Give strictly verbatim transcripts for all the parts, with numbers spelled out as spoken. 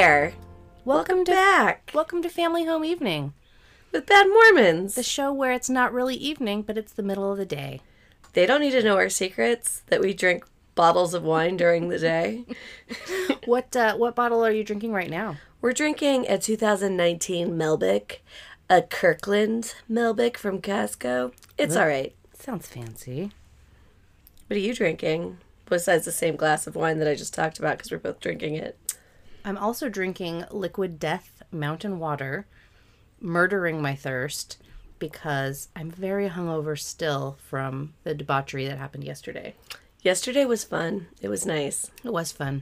there. Welcome, Welcome to, back. Welcome to Family Home Evening, With Bad Mormons. the show where it's not really evening, but it's the middle of the day. They don't need to know our secrets, that we drink bottles of wine during the day. What uh, what bottle are you drinking right now? We're drinking a two thousand nineteen Melbic, a Kirkland Melbic from Costco. It's Ugh. all right. Sounds fancy. What are you drinking? Besides the same glass of wine that I just talked about, because we're both drinking it. I'm also drinking Liquid Death Mountain Water, murdering my thirst, because I'm very hungover still from the debauchery that happened yesterday. Yesterday was fun. It was nice. It was fun.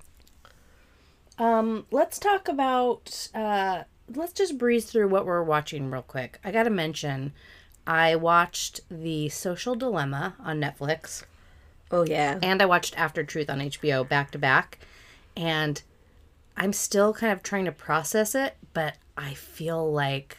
Um, let's talk about, uh, let's just breeze through what we're watching real quick. I gotta mention, I watched The Social Dilemma on Netflix. Oh, yeah. And I watched After Truth on H B O back to back. And I'm still kind of trying to process it, but I feel like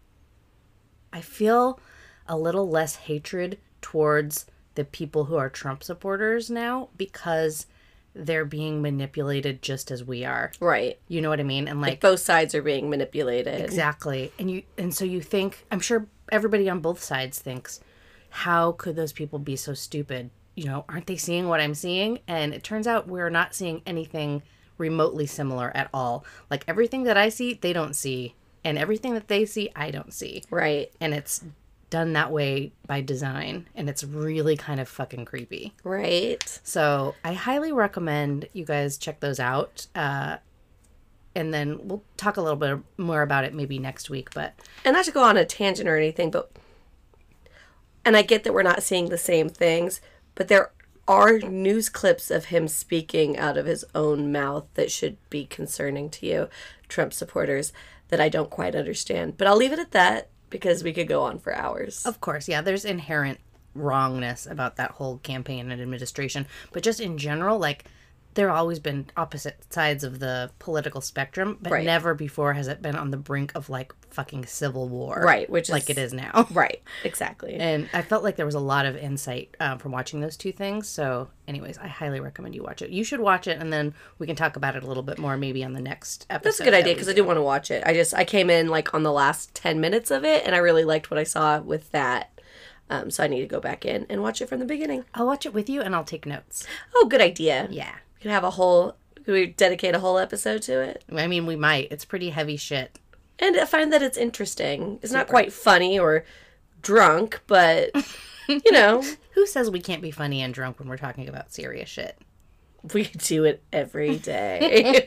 I feel a little less hatred towards the people who are Trump supporters now because they're being manipulated just as we are. Right. You know what I mean? And like, like both sides are being manipulated. Exactly. And you and so you think, I'm sure everybody on both sides thinks, how could those people be so stupid? You know, aren't they seeing what I'm seeing? And it turns out we're not seeing anything remotely similar at all. Like everything that I see, they don't see. And everything that they see, I don't see. Right. And it's done that way by design. And it's really kind of fucking creepy. Right. So I highly recommend you guys check those out. Uh, and then we'll talk a little bit more about it maybe next week. But And not to go on a tangent or anything, but... And I get that we're not seeing the same things, but there are news clips of him speaking out of his own mouth that should be concerning to you, Trump supporters, that I don't quite understand. But I'll leave it at that because we could go on for hours. of course, yeah, there's inherent wrongness about that whole campaign and administration. But just in general, like, there have always been opposite sides of the political spectrum, but Right. never before has it been on the brink of, like, fucking civil war. Right, which is... like it is now. Right, exactly. And I felt like there was a lot of insight um, from watching those two things. So anyways, I highly recommend you watch it. You should watch it, and then we can talk about it a little bit more maybe on the next episode. That's a good idea because I do want to watch it. I just, I came in like on the last ten minutes of it and I really liked what I saw with that. Um, so I need to go back in and watch it from the beginning. I'll watch it with you, and I'll take notes. Oh, good idea. Yeah. We can have a whole, could we dedicate a whole episode to it? I mean, we might. It's pretty heavy shit. And I find that it's interesting. It's not quite funny or drunk, but, you know. Who says we can't be funny and drunk when we're talking about serious shit? We do it every day.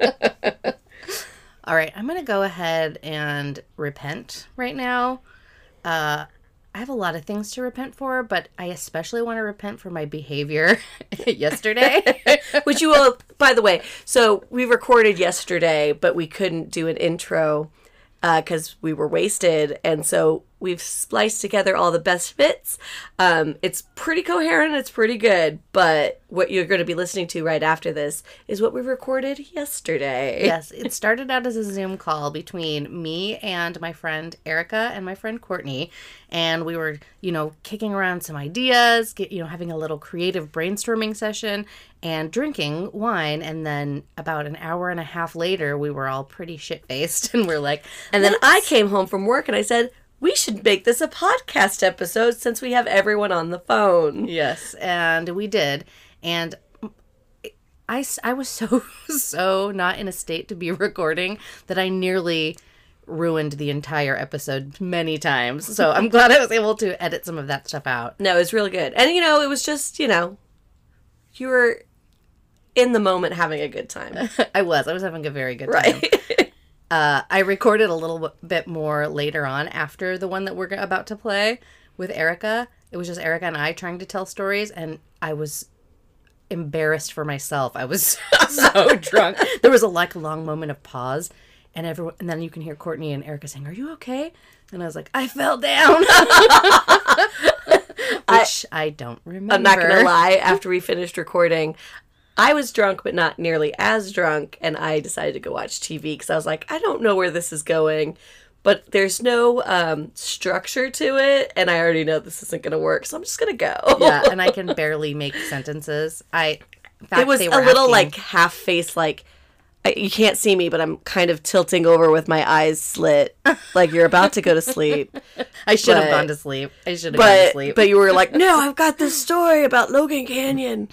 All right, I'm going to go ahead and repent right now. Uh, I have a lot of things to repent for, but I especially want to repent for my behavior yesterday. Which you will, by the way, so we recorded yesterday, but we couldn't do an intro because uh, we were wasted. And so we've spliced together all the best bits. Um, it's pretty coherent. It's pretty good. But what you're going to be listening to right after this is what we recorded yesterday. Yes, it started out as a Zoom call between me and my friend Erica and my friend Courtney. And we were, you know, kicking around some ideas, get, you know, having a little creative brainstorming session and drinking wine. And then about an hour and a half later, we were all pretty shit-faced. And we're like... And then I came home from work and I said, we should make this a podcast episode since we have everyone on the phone. Yes, and we did. And I, I was so, so not in a state to be recording that I nearly ruined the entire episode many times. So I'm glad I was able to edit some of that stuff out. No, it was really good. And, you know, it was just, you know, you were in the moment having a good time. I was. I was having a very good time. Right. Uh, I recorded a little bit more later on after the one that we're about to play with Erica. It was just Erica and I trying to tell stories, and I was embarrassed for myself. I was so drunk. There was a like long moment of pause, and everyone, and then you can hear Courtney and Erica saying, "Are you okay?" And I was like, "I fell down," which I, I don't remember. I'm not gonna lie. After we finished recording, I was drunk, but not nearly as drunk, and I decided to go watch T V because I was like, I don't know where this is going, but there's no um, structure to it, and I already know this isn't going to work, so I'm just going to go. Yeah, and I can barely make sentences. I, in fact, it was they a were little asking, like half face, like I, you can't see me, but I'm kind of tilting over with my eyes slit, like you're about to go to sleep. I should have But- gone to sleep. I should have gone to But sleep. but you were like, no, I've got this story about Logan Canyon.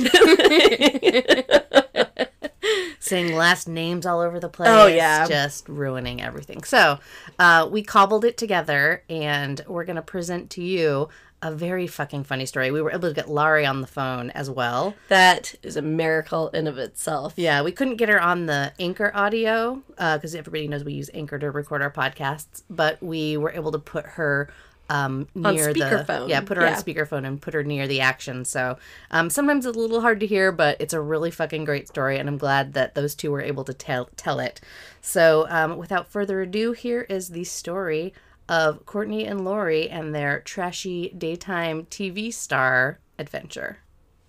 Saying last names all over the place. Oh, yeah. Just ruining everything. So uh, we cobbled it together, and we're going to present to you a very fucking funny story. We were able to get Laurie on the phone as well. That is a miracle in of itself. Yeah, we couldn't get her on the Anchor audio because everybody knows we use Anchor to record our podcasts, but we were able to put her um, near the speakerphone. yeah, put her Yeah. on speakerphone and put her near the action. So um, sometimes it's a little hard to hear, but it's a really fucking great story, and I'm glad that those two were able to tell tell it. So um, without further ado, here is the story of Courtney and Laurie and their trashy daytime T V star adventure.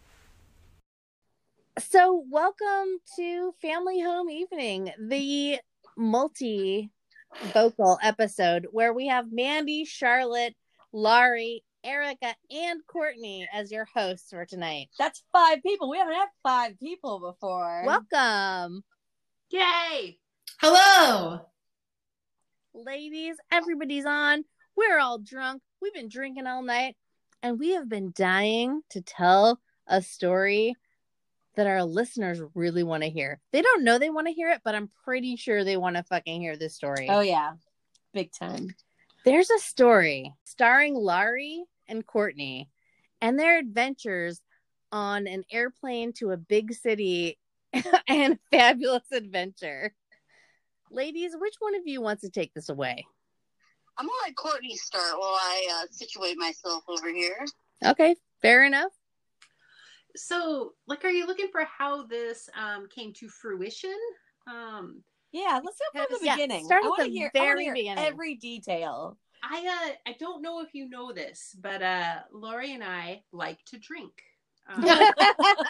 So, welcome to Family Home Evening, the multi vocal episode where we have Mandy, Charlotte, Laurie, Erica, and Courtney as your hosts for tonight. That's five people. We haven't had five people before. Welcome, Yay! Hello. ladies. Everybody's on. We're all drunk. We've been drinking all night, and we have been dying to tell a story that our listeners really want to hear. They don't know they want to hear it, but I'm pretty sure they want to fucking hear this story. Oh, yeah. Big time. There's a story starring Laurie and Courtney and their adventures on an airplane to a big city and a fabulous adventure. Ladies, which one of you wants to take this away? I'm gonna let Courtney start while I uh, situate myself over here. Okay, fair enough. So, like, are you looking for how this um, came to fruition? Um, Yeah, let's go from the Yeah, beginning. start I at wanna the hear, I wanna very hear beginning. every detail. I uh, I don't know if you know this, but uh, Laurie and I like to drink. Um, And at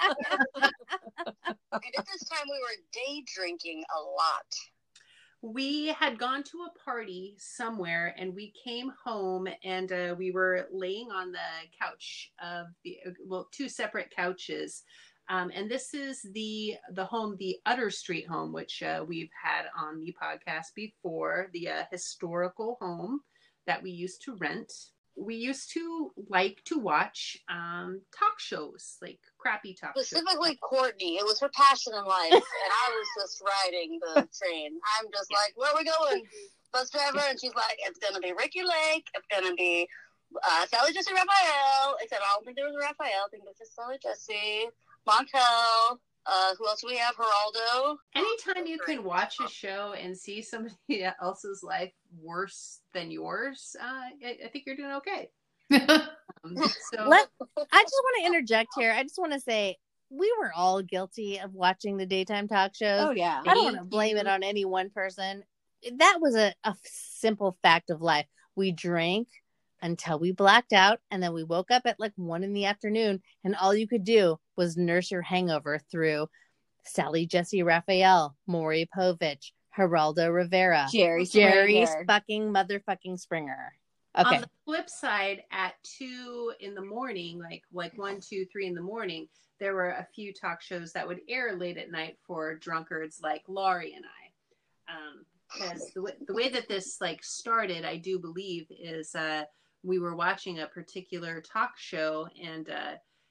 this time, we were day drinking a lot. we had gone to a party somewhere, and we came home, and uh, we were laying on the couch of the well, two separate couches. Um, and this is the the home, the Utter Street home, which uh, we've had on the podcast before, the uh, historical home that we used to rent. We used to like to watch um, talk shows, like crappy talk shows. Specifically, Courtney. It was her passion in life, and I was just riding the train. I'm just like, where are we going? Bus driver, and she's like, it's gonna be Ricky Lake. It's gonna be uh, Sally Jesse Raphael. Except I don't think there was a Raphael. I think it was just Sally Jesse, Montel. Uh, who else do we have? Geraldo. Anytime you can watch a show and see somebody else's life worse than yours, uh, I, I think you're doing okay. Um, so Let, I just want to interject here. I just want to say we were all guilty of watching the daytime talk shows. Oh, yeah. I don't want to Thank blame you. it on any one person. That was a, a simple fact of life. We drank until we blacked out, and then we woke up at like one in the afternoon, and all you could do was nurse your hangover through Sally Jesse Raphael, Maury Povich, Geraldo Rivera, Jerry Jerry Springer. fucking motherfucking Springer. on Okay. the flip side, at two in the morning, like like one, two, three in the morning, there were a few talk shows that would air late at night for drunkards like Laurie and I. Um, because the way, the way that this like started, I do believe, is uh, we were watching a particular talk show, and uh,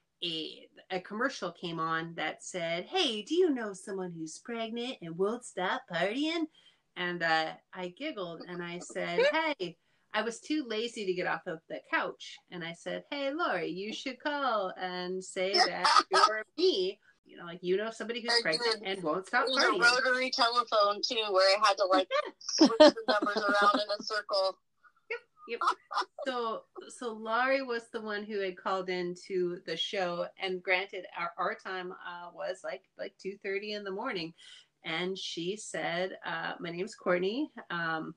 a a commercial came on that said, "Hey, do you know someone who's pregnant and won't stop partying?" And uh, I giggled and I said, "Hey." I was too lazy to get off of the couch, and I said, "Hey, Laurie, you should call and say that you're me. You know, like you know somebody who's Or pregnant do- and won't stop It was a partying." rotary telephone, too, where I had to, like, switch the numbers around in a circle. Yep. So, so Laurie was the one who had called into the show, and granted, our, our time uh, was like like two thirty in the morning, and she said, uh, "My name's Courtney. Um,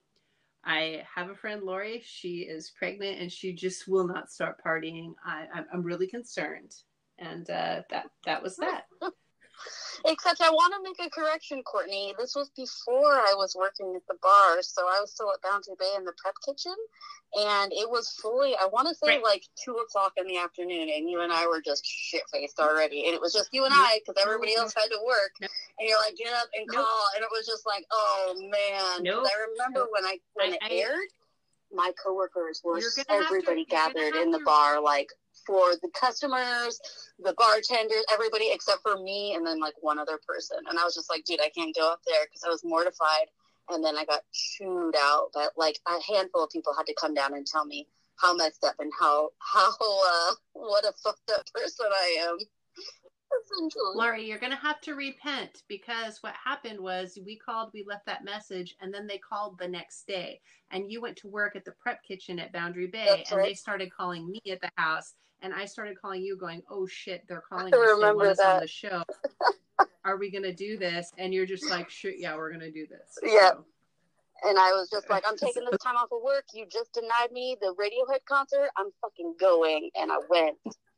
I have a friend, Laurie. She is pregnant, and she just will not start partying. I, I'm, I'm really concerned." And uh, that that was that. Except I want to make a correction, Courtney. This was before I was working at the bar, so I was still at Boundary Bay in the prep kitchen, and it was fully, I want to say, Right. like two o'clock in the afternoon, and you and I were just shit-faced already, and it was just you and I, because everybody else had to work, Nope. and you're like, get up and Nope. call, and it was just like, oh, man. 'Cause Nope. I remember Nope. when I when I- it I- aired, my coworkers were, You're gonna have to- everybody you're gonna gathered have in the to- bar, like, for the customers, the bartenders, everybody except for me and then like one other person. And I was just like, dude, I can't go up there because I was mortified. And then I got chewed out. But like a handful of people had to come down and tell me how messed up and how, how, uh, what a fucked up person I am. Essentially. Laurie, you're going to have to repent, because what happened was we called, we left that message, and then they called the next day. And you went to work at the prep kitchen at Boundary Bay, That's and right. they started calling me at the house. And I started calling you going, oh shit, they're calling I us. They remember want us on that. the show. Are we going to do this? And you're just like, shit, yeah, we're going to do this. Yeah. So, And I was just like, I'm taking this time off of work. You just denied me the Radiohead concert. I'm fucking going. And I went.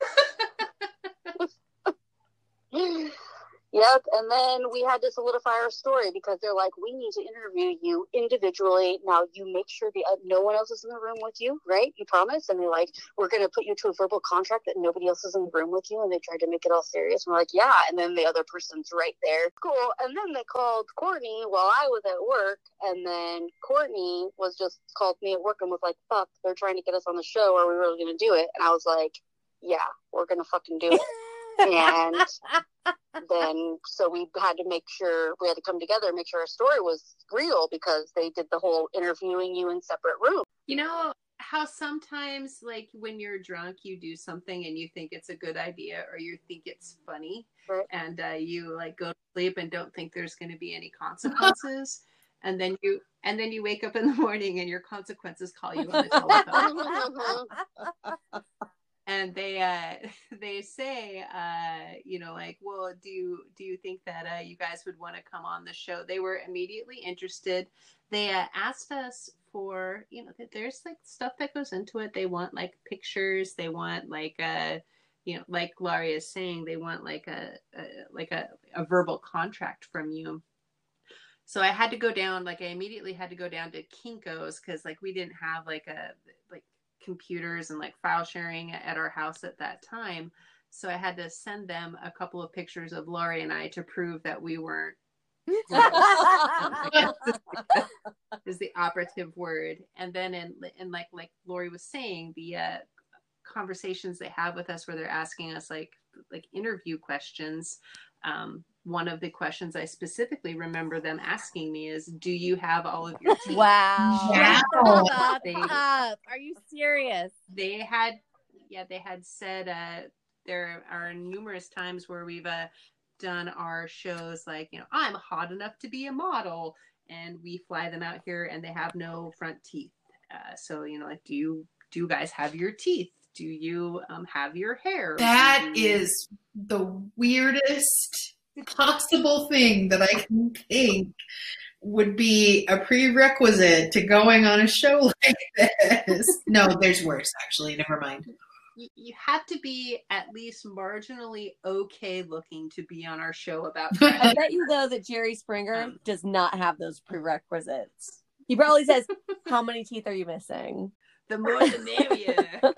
Yep, and then we had to solidify our story because they're like, we need to interview you individually. Now, you make sure the, uh, no one else is in the room with you, right? You promise? And they're like, we're going to put you to a verbal contract that nobody else is in the room with you. And they tried to make it all serious. And we're like, yeah. And then the other person's right there. Cool. And then they called Courtney while I was at work. And then Courtney was just called me at work and was like, fuck, they're trying to get us on the show. Are we really going to do it? And I was like, yeah, we're going to fucking do it. And then so we had to make sure we had to come together and make sure our story was real because they did the whole interviewing you in separate rooms. you know how sometimes, like, when you're drunk, you do something and you think it's a good idea or you think it's funny, Right. and uh, you like go to sleep and don't think there's going to be any consequences, and then you and then you wake up in the morning and your consequences call you on the telephone. And they uh, they say, uh, you know, like, well, do you do you think that uh, you guys would want to come on the show? They were immediately interested. They uh, asked us for, you know, that there's like stuff that goes into it. They want like pictures. They want like a, you know, like Laurie is saying, they want like a, a like a, a verbal contract from you. So I had to go down, like I immediately had to go down to Kinko's because like we didn't have like a like computers and like file sharing at our house at that time. So I had to send them a couple of pictures of Laurie and I to prove that we weren't is the operative word. And then in and like like Laurie was saying, the uh, conversations they have with us where they're asking us like like interview questions. Um, one of the questions I specifically remember them asking me is, "Do you have all of your teeth?" Wow. Wow. Stop They- up. Are you serious? They had, yeah, they had said uh, there are numerous times where we've uh, done our shows like, you know, I'm hot enough to be a model, and we fly them out here and they have no front teeth. Uh, so, you know, like, do you do you guys have your teeth? Do you um, have your hair? That Do you- is the weirdest possible thing that I can think would be a prerequisite to going on a show like this. No, there's worse, actually. Never mind. you, you have to be at least marginally okay looking to be on our show about I bet you though that Jerry Springer Um, does not have those prerequisites. He probably says, "How many teeth are you missing?" the more the merrier.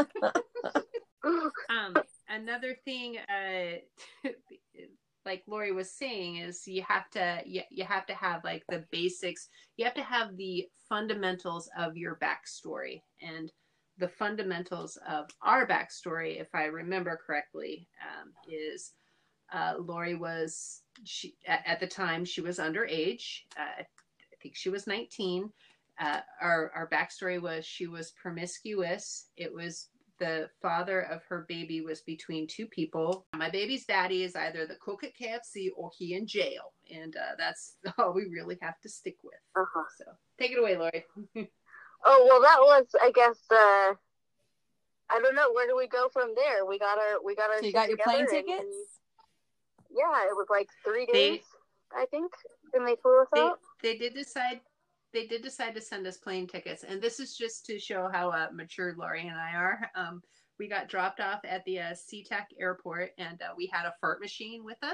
um, another thing, uh, like Laurie was saying, is you have to you, you have to have like the basics. You have to have the fundamentals of your backstory, and the fundamentals of our backstory, if I remember correctly, um, is uh, Laurie was she at, at the time she was underage. Uh, I think she was nineteen. Uh, our our backstory was she was promiscuous. It was the father of her baby was between two people. My baby's daddy is either the cook at K F C or he in jail, and uh, that's all we really have to stick with. Uh-huh. So take it away, Laurie. Oh, well, that was, I guess, uh, I don't know. Where do we go from there? We got our, we got our So you shit got your plane together and tickets? we- yeah, it was like three They- days, I think, and they flew us they out. they did decide they did decide to send us plane tickets, and this is just to show how uh, mature Laurie and I are. Um, we got dropped off at the uh, SeaTac airport, and uh, we had a fart machine with us,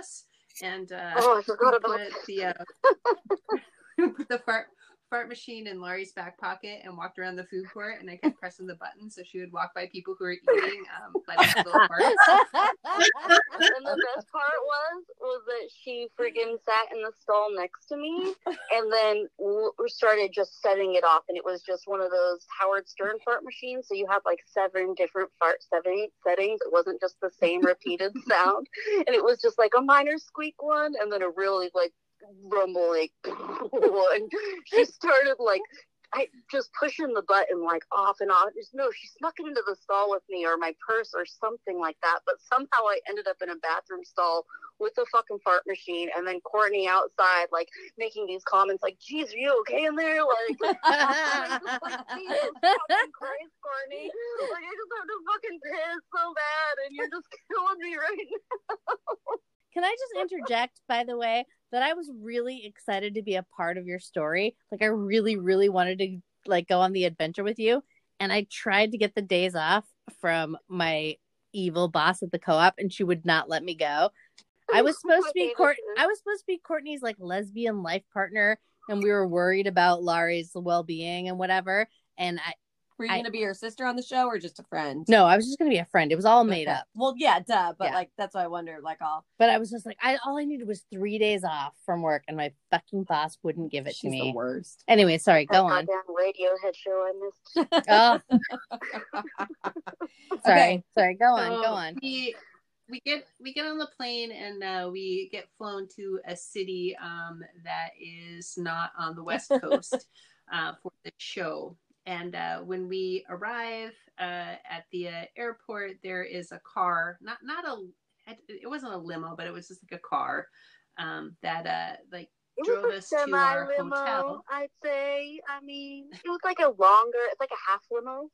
and uh, Oh, I forgot we about put this. the uh, put the fart fart machine in Laurie's back pocket and walked around the food court, and I kept pressing the button so she would walk by people who were eating, um, letting out little farts. And the best part was was that she freaking sat in the stall next to me, and then w- started just setting it off. And it was just one of those Howard Stern fart machines. So you have like seven different fart setting- settings. It wasn't just the same repeated sound, and it was just like a minor squeak one, and then a really like rumble like one. She started like I just pushing the button like off and on. Just no, she snuck it into the stall with me or my purse or something like that. But somehow I ended up in a bathroom stall with a fucking fart machine, and then Courtney outside like making these comments like, "Geez, are you okay in there?" Like, I'm just like, Jesus fucking Christ, Courtney! Like, I just have to fucking piss so bad, and you're just killing me right now. Can I just interject, by the way, that I was really excited to be a part of your story. Like, I really, really wanted to, like, go on the adventure with you. And I tried to get the days off from my evil boss at the co-op, and she would not let me go. I was supposed to be Court- I was supposed to be Courtney's, like, lesbian life partner, and we were worried about Laurie's well-being and whatever. And I... Were you going to be her sister on the show or just a friend? No, I was just going to be a friend. It was all made Okay. up. Well, yeah, duh. But Yeah. like, that's why I wondered. Like, all. But I was just like, I all I needed was three days off from work, and my fucking boss wouldn't give it She's to me. the worst. Anyway, sorry, That go on. goddamn Radiohead show I missed. Oh, sorry, Okay. sorry, go on, So go on. We we get we get on the plane, and uh, we get flown to a city um, that is not on the West Coast uh, for the show. And uh, when we arrive uh, at the uh, airport, there is a car, not not a, it wasn't a limo, but it was just like a car um, that uh, like It drove was a us to our semi-limo, hotel. I'd say. I mean, it was like a longer, it's like a half limo.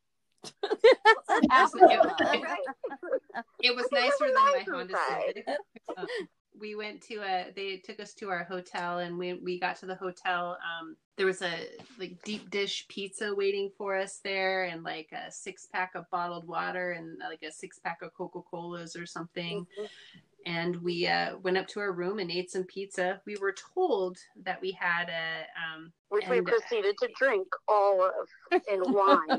It, Right? it was It was nicer a than my nicer Honda side. Civic. Um, we went to a, they took us to our hotel, and we, we got to the hotel. Um, there was a like deep dish pizza waiting for us there, and like a six pack of bottled water, and like a six pack of Coca-Colas or something. Mhm. And we uh, went up to our room and ate some pizza. We were told that we had a, um, Which we and, uh, proceeded to drink all of in wine.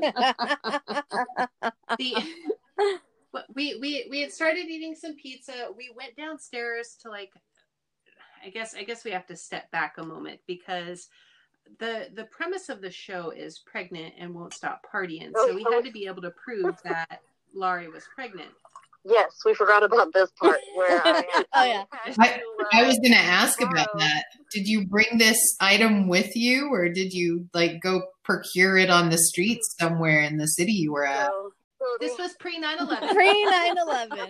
the but we we we had started eating some pizza. We went downstairs to like I guess I guess we have to step back a moment, because the the premise of the show is pregnant and won't stop partying. So we had to be able to prove that Laurie was pregnant. Yes, we forgot about this part where I had Oh, yeah. had I, to, uh, I was going to ask about borrow- that. Did you bring this item with you, or did you like go procure it on the streets somewhere in the city you were at? So, so This they- was pre nine eleven. Pre nine eleven.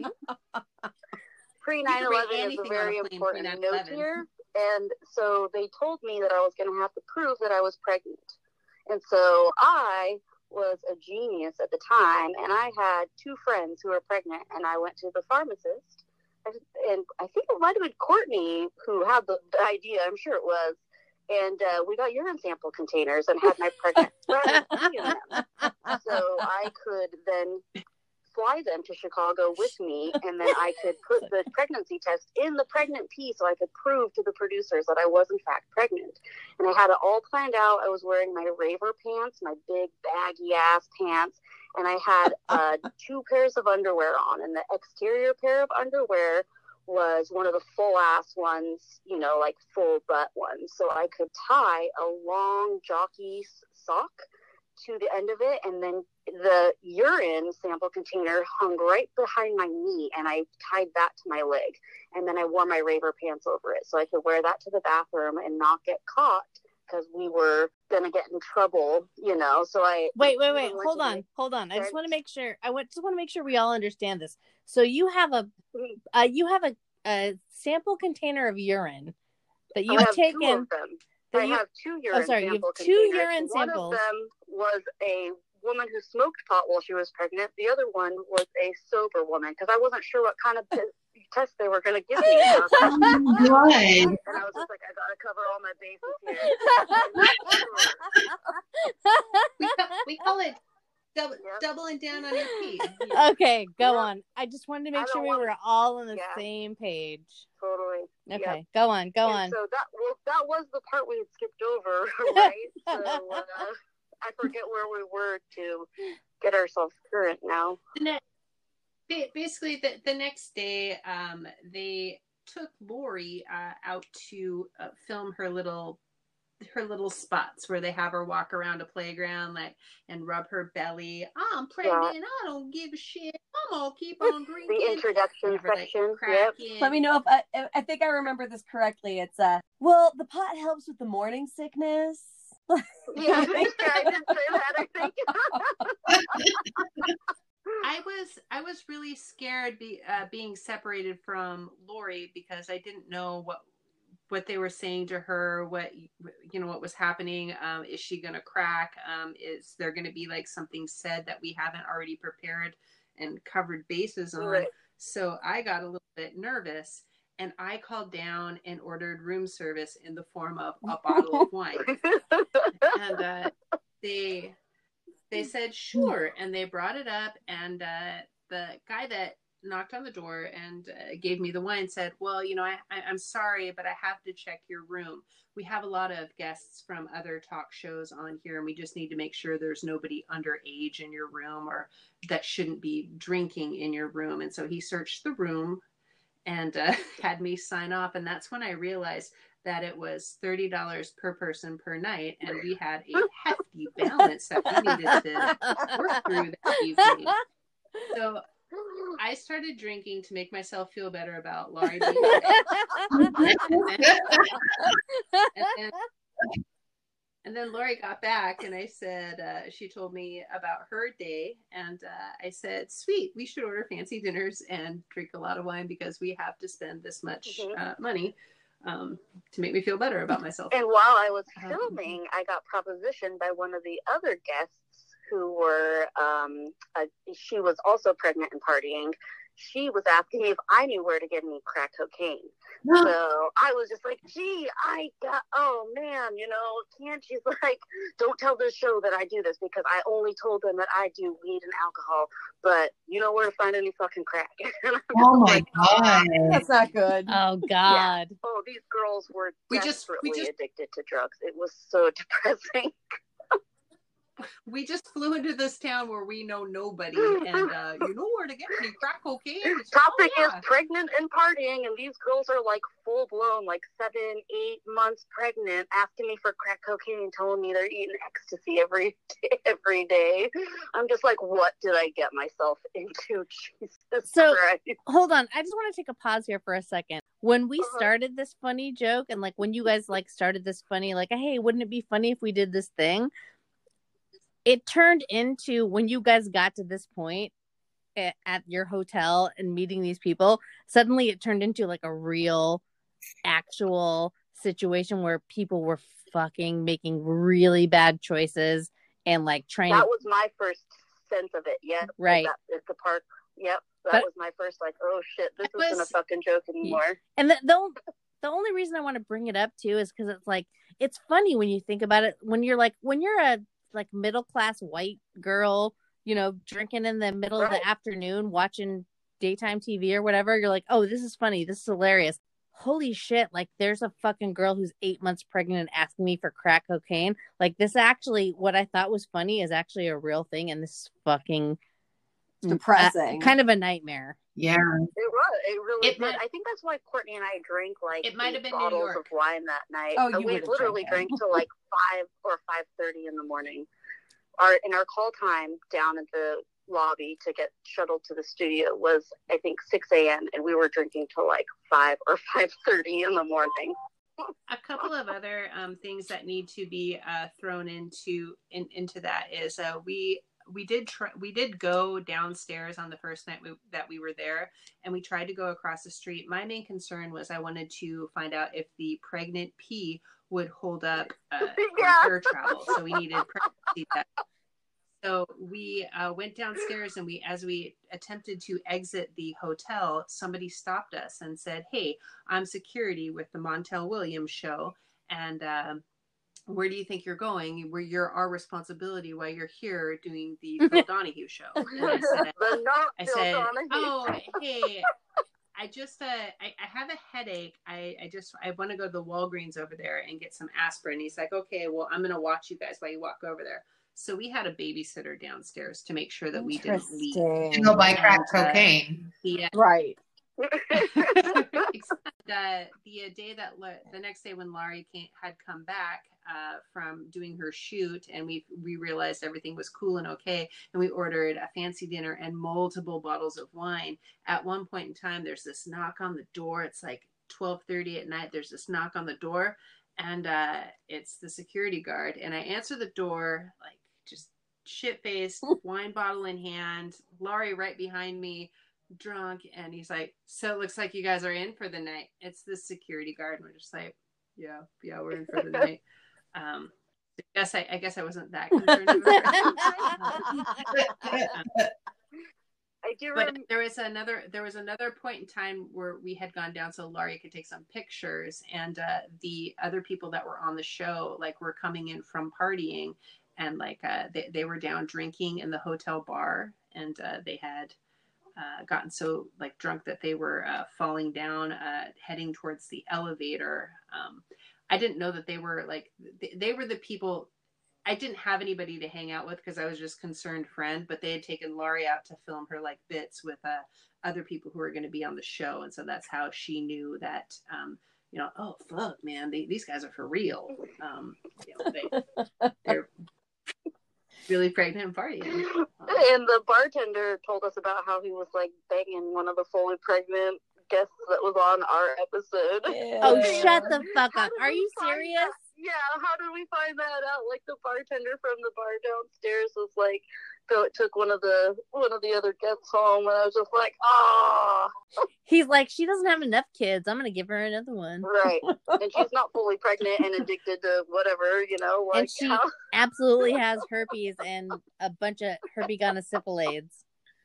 pre You nine can bring eleven is anything a on very a plane important pre nine note eleven. here. And so they told me that I was going to have to prove that I was pregnant. And so I was a genius at the time, and I had two friends who were pregnant, and I went to the pharmacist. And I think it might have been Courtney who had the, the idea, I'm sure it was. And uh, we got urine sample containers and had my pregnant friends in them. So I could then fly them to Chicago with me, and then I could put the pregnancy test in the pregnant pee so I could prove to the producers that I was in fact pregnant. And I had it all planned out. I was wearing my raver pants, my big baggy ass pants, and I had uh, two pairs of underwear on, and the exterior pair of underwear was one of the full ass ones, you know, like full butt ones. So I could tie a long jockey sock to the end of it, and then the urine sample container hung right behind my knee, and I tied that to my leg, and then I wore my raver pants over it so I could wear that to the bathroom and not get caught, because we were gonna get in trouble, you know. So I Wait, wait, wait. even went Hold to on, the- hold on. I just Right. want to make sure. I want just want to make sure we all understand this. So you have a, uh, you have a, a sample container of urine that I you've have two taken. of them. that I you- have two urine sorry, you have sample two containers. urine One samples. of them was a woman who smoked pot while she was pregnant. The other one was a sober woman, because I wasn't sure what kind of t- test they were going to give me. And I was like, Blood. and I was just like, I got to cover all my bases here. We call, we call it double, Yep. doubling down on your pee. Okay, go Yeah. on. I just wanted to I make don't sure we wanna- were all on the Yeah. same page. Totally. Okay, Yep. go on, go And on. so that well, that was the part we had skipped over, right? so uh, I forget where we were to get ourselves current now. The ne- ba- basically, the, the next day, um, they took Lori uh, out to uh, film her little her little spots where they have her walk around a playground like and rub her belly. I'm pregnant. Yeah. I don't give a shit. I'm gonna keep on drinking. The introduction Never, like, section. Yep. cracking. Let me know if I, I think I remember this correctly. It's uh, well, the pot helps with the morning sickness. Yeah, I did say that, I think. I was I was really scared be, uh, being separated from Lori because I didn't know what what they were saying to her, what you know what was happening. Um, is she gonna crack? Um, is there gonna be like something said that we haven't already prepared and covered bases on? Right. So I got a little bit nervous, and I called down and ordered room service in the form of a bottle of wine. And uh, they they said sure, and they brought it up, and uh, the guy that knocked on the door and uh, gave me the wine said, well, you know, I, I, I'm sorry, but I have to check your room. We have a lot of guests from other talk shows on here, and we just need to make sure there's nobody underage in your room or that shouldn't be drinking in your room. And so he searched the room and uh, had me sign off. And that's when I realized that it was thirty dollars per person per night, and we had a hefty balance that we needed to work through that evening. So I started drinking to make myself feel better about Laurie being pregnant. and, then, and then Laurie got back, and I said, uh, she told me about her day, and uh, I said, sweet, we should order fancy dinners and drink a lot of wine because we have to spend this much Mhm. uh, money um, to make me feel better about myself. And while I was Um, filming, I got propositioned by one of the other guests who were, um, uh, she was also pregnant and partying. She was asking me if I knew where to get any crack cocaine. So I was just like, gee, I got, oh man, you know, can't, she's like, don't tell this show that I do this because I only told them that I do weed and alcohol, but you know where to find any fucking crack. And I'm Oh just my like, god. That's not good. Oh God. oh, these girls were We just- we desperately just- addicted to drugs. It was so depressing. We just flew into this town where we know nobody, and uh, you know where to get any crack cocaine. It's- Topic oh, yeah. is pregnant and partying, and these girls are like full blown, like seven, eight months pregnant, asking me for crack cocaine and telling me they're eating ecstasy every day, every day. I'm just like, what did I get myself into? Jesus So- Christ. Hold on. I just want to take a pause here for a second. When we Uh-huh. started this funny joke and like when you guys like started this funny, like, hey, wouldn't it be funny if we did this thing? It turned into when you guys got to this point at, at your hotel and meeting these people, suddenly it turned into like a real actual situation where people were fucking making really bad choices and like trying That to was my first sense of it. Yeah. Right. That, at the park. Yep. That But- was my first, like, oh shit, this It isn't was- a fucking joke anymore. And the, the on- the only reason I want to bring it up too is because it's like it's funny when you think about it. When you're like when you're a like middle class white girl, you know, drinking in the middle of Right. the afternoon, watching daytime T V or whatever, you're like, oh, this is funny, this is hilarious. Holy shit! Like, there's a fucking girl who's eight months pregnant and asking me for crack cocaine. Like, this actually, what I thought was funny is actually a real thing, and this is fucking It's depressing. uh, kind of a nightmare. Yeah. It was. It really It did. might- I think that's why Courtney and I drank like It might have eight been New bottles York. of wine that night. Oh, Uh, you we would've literally drank drank till like five or five thirty in the morning. Our and our call time down at the lobby to get shuttled to the studio was I think six a.m. and we were drinking till like five or five thirty in the morning. A couple of other um, things that need to be uh, thrown into in, into that is uh, we we did try, we did go downstairs on the first night we, that we were there, and we tried to go across the street. My main concern was I wanted to find out if the pregnant pee would hold up uh, Yeah. on air travel, so we needed pregnancy test. So we uh, went downstairs, and we, as we attempted to exit the hotel, somebody stopped us and said, "Hey, I'm security with the Montel Williams show, and um, where do you think you're going? Where you're our responsibility while you're here doing the Phil Donahue show. And I said, The not I Phil said, Donahue. oh, hey, I just, uh, I, I have a headache. I, I just, I want to go to the Walgreens over there and get some aspirin. He's like, okay, well, I'm going to watch you guys while you walk over there. So we had a babysitter downstairs to make sure that we didn't leave. You go buy crack And, uh, cocaine. Yeah. Right. the the day that the next day when Laurie came, had come back uh, from doing her shoot, and we we realized everything was cool and okay, and we ordered a fancy dinner and multiple bottles of wine. At one point in time, there's this knock on the door. It's like twelve thirty at night. There's this knock on the door, and uh, it's the security guard. And I answer the door like just shit faced, wine bottle in hand. Laurie right behind me, drunk, and he's like, so it looks like you guys are in for the night. It's the security guard, and we're just like, yeah yeah we're in for the night. um I guess I, I guess I wasn't that concerned about I do but remember. there was another there was another point in time where we had gone down so Laurie could take some pictures, and uh the other people that were on the show like were coming in from partying, and like uh they, they were down drinking in the hotel bar, and uh they had Uh, gotten so like drunk that they were uh, falling down, uh, heading towards the elevator. Um, I didn't know that they were like, they, they were the people. I didn't have anybody to hang out with because I was just concerned friend, but they had taken Laurie out to film her like bits with uh, other people who were going to be on the show. And so that's how she knew that, um, you know, oh, fuck, man, they, these guys are for real. Um, you know, they, they're really pregnant and partying. Um, And the bartender told us about how he was like banging one of the fully pregnant guests that was on our episode. Oh, shut the fuck How up. did Are we you find serious? that? Yeah, how did we find that out? Like the bartender from the bar downstairs was like, go took one of the one of the other guests home, and I was just like, ah, He's like, she doesn't have enough kids. I'm going to give her another one. right. And she's not fully pregnant and addicted to whatever, you know. Like, And she how... absolutely has herpes and a bunch of herpes-gonosyphilides.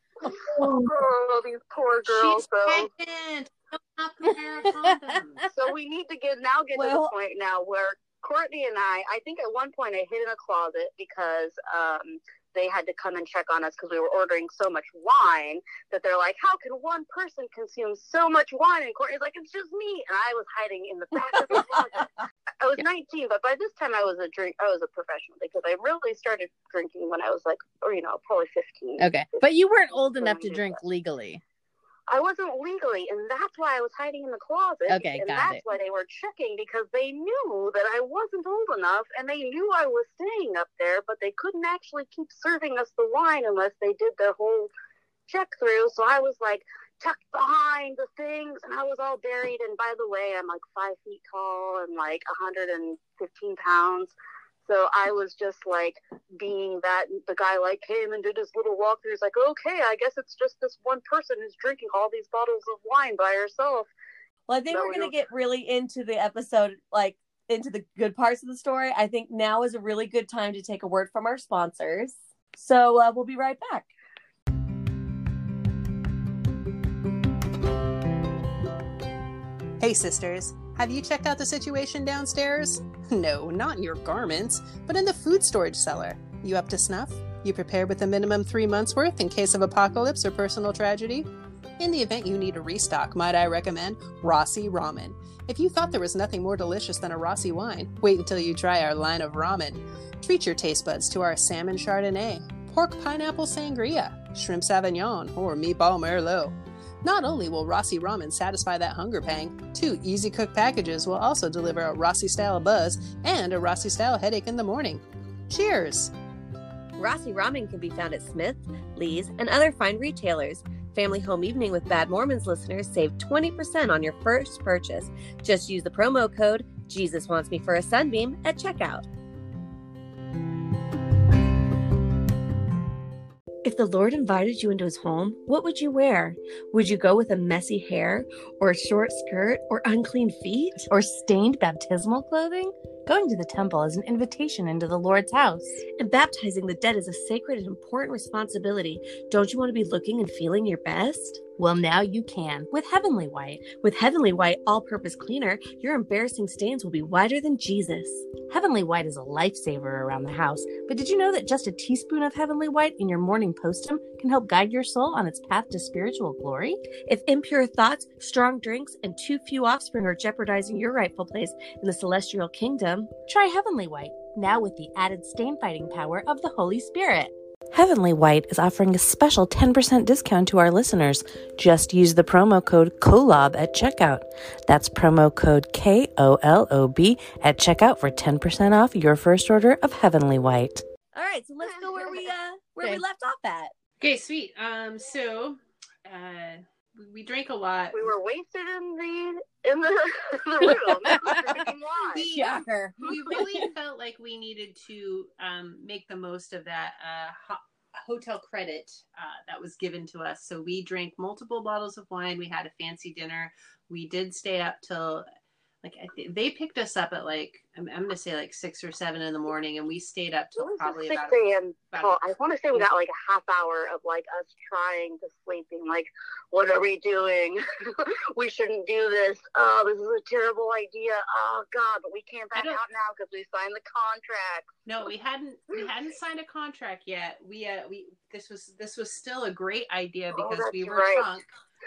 oh, these poor girls. She's So, pregnant. Don't not compare condoms. so we need to get now get to Well- the point now where Courtney and I, I think at one point I hid in a closet because um, they had to come and check on us because we were ordering so much wine that they're like, how can one person consume so much wine? And Courtney's like, it's just me. And I was hiding in the back of the closet. I was nineteen, but by this time I was a drink. I was a professional because I really started drinking when I was like, or you know, probably fifteen. Okay. But you weren't old enough to drink legally. I wasn't legally, and that's why I was hiding in the closet. Okay, and got that's it. why they were checking, because they knew that I wasn't old enough, and they knew I was staying up there, but they couldn't actually keep serving us the wine unless they did their whole check through. So I was like tucked behind the things, and I was all buried. And by the way, I'm like five feet tall and like one hundred fifteen pounds. So I was just like being that the guy like came and did his little walkthrough. He's like, okay, I guess it's just this one person who's drinking all these bottles of wine by herself. Well, I think So we're going it to get really into the episode, like into the good parts of the story. I think now is a really good time to take a word from our sponsors. So uh, we'll be right back. Hey sisters, have you checked out the situation downstairs? No, not in your garments, but in the food storage cellar. You up to snuff? You prepared with a minimum three months worth in case of apocalypse or personal tragedy? In the event you need a restock, might I recommend Rossi Ramen. If you thought there was nothing more delicious than a Rossi wine, wait until you try our line of ramen. Treat your taste buds to our salmon chardonnay, pork pineapple sangria, shrimp sauvignon, or meatball merlot. Not only will Rossi Ramen satisfy that hunger pang, two easy-cook packages will also deliver a Rossi-style buzz and a Rossi-style headache in the morning. Cheers! Rossi Ramen can be found at Smith, Lee's, and other fine retailers. Family Home Evening with Bad Mormons listeners save twenty percent on your first purchase. Just use the promo code Jesus Wants Me for a Sunbeam at checkout. If the Lord invited you into his home, what would you wear? Would you go with a messy hair, or a short skirt, or unclean feet, or stained baptismal clothing? Going to the temple is an invitation into the Lord's house. And baptizing the dead is a sacred and important responsibility. Don't you want to be looking and feeling your best? Well, now you can with Heavenly White. With Heavenly White All-Purpose Cleaner, your embarrassing stains will be whiter than Jesus. Heavenly White is a lifesaver around the house, but did you know that just a teaspoon of Heavenly White in your morning postum can help guide your soul on its path to spiritual glory? If impure thoughts, strong drinks, and too few offspring are jeopardizing your rightful place in the celestial kingdom, try Heavenly White, now with the added stain-fighting power of the Holy Spirit. Heavenly White is offering a special ten percent discount to our listeners. Just use the promo code KOLOB at checkout. That's promo code K O L O B at checkout for ten percent off your first order of Heavenly White. All right, so let's go where we uh where Okay. we left off at. Okay, sweet. Um, so uh, we, we drank a lot. We were wasted in the in the, the room. It was freaking wine. We, Shocker. we really felt like we needed to um, make the most of that uh, ho- hotel credit uh, that was given to us. So we drank multiple bottles of wine. We had a fancy dinner. We did stay up till like I th- they picked us up at like I'm, I'm gonna say like six or seven in the morning, and we stayed up It till was probably six about a.m. about- call. I want to say we got like a half hour of like us trying to sleep, being like, "What are we doing? We shouldn't do this. Oh, this is a terrible idea. Oh God!" But we can't back I don't- out now because we signed the contract. No, we hadn't we hadn't signed a contract yet. We uh we this was this was still a great idea Oh, because we that's were right. drunk.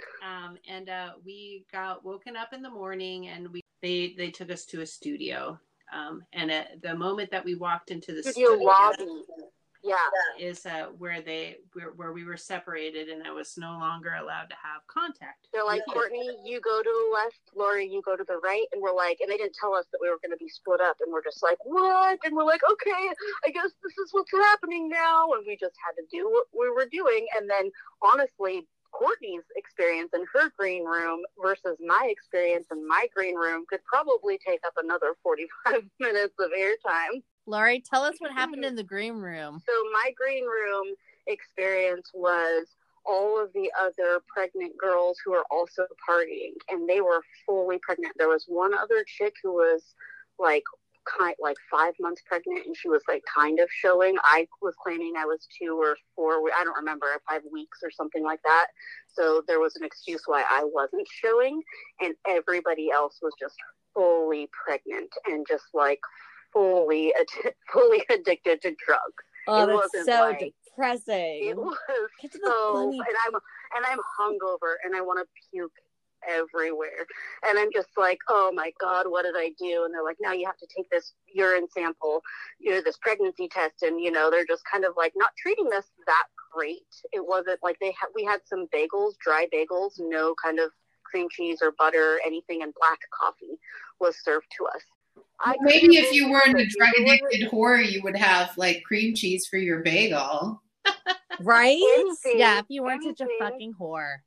Um and uh we got woken up in the morning and we they they took us to a studio. Um and at the moment that we walked into the Studio studio lobby. Yeah. is uh where they where, where we were separated and I was no longer allowed to have contact. They're like, with you. Courtney, you go to the left, Lori, you go to the right. And we're like, and they didn't tell us that we were going to be split up. And we're just like, what? And we're like, okay, I guess this is what's happening now. And we just had to do what we were doing. And then, honestly, Courtney's experience in her green room versus my experience in my green room could probably take up another forty-five minutes of airtime. Laurie, tell us what happened in the green room. So my green room experience was all of the other pregnant girls who were also partying, and they were fully pregnant. There was one other chick who was like kind like five months pregnant, and she was like kind of showing. I was claiming I was two or four. I don't remember, five weeks or something like that. So there was an excuse why I wasn't showing, and everybody else was just fully pregnant and just like fully ad- fully addicted to drugs. Oh, It that's wasn't so like- depressing. It was Get to the so, funny- and I'm and I'm hungover and I want to puke everywhere, and I'm just like, oh my God, what did I do? And they're like, now you have to take this urine sample, you know, this pregnancy test, and you know, they're just kind of like not treating us that great. It wasn't like they had we had some bagels, dry bagels, no kind of cream cheese or butter, anything, and black coffee was served to us. I Maybe if you weren't a couldn't drug believe it. addicted whore, you would have like cream cheese for your bagel. Right? Anything, Yeah, if you weren't such a anything. fucking whore.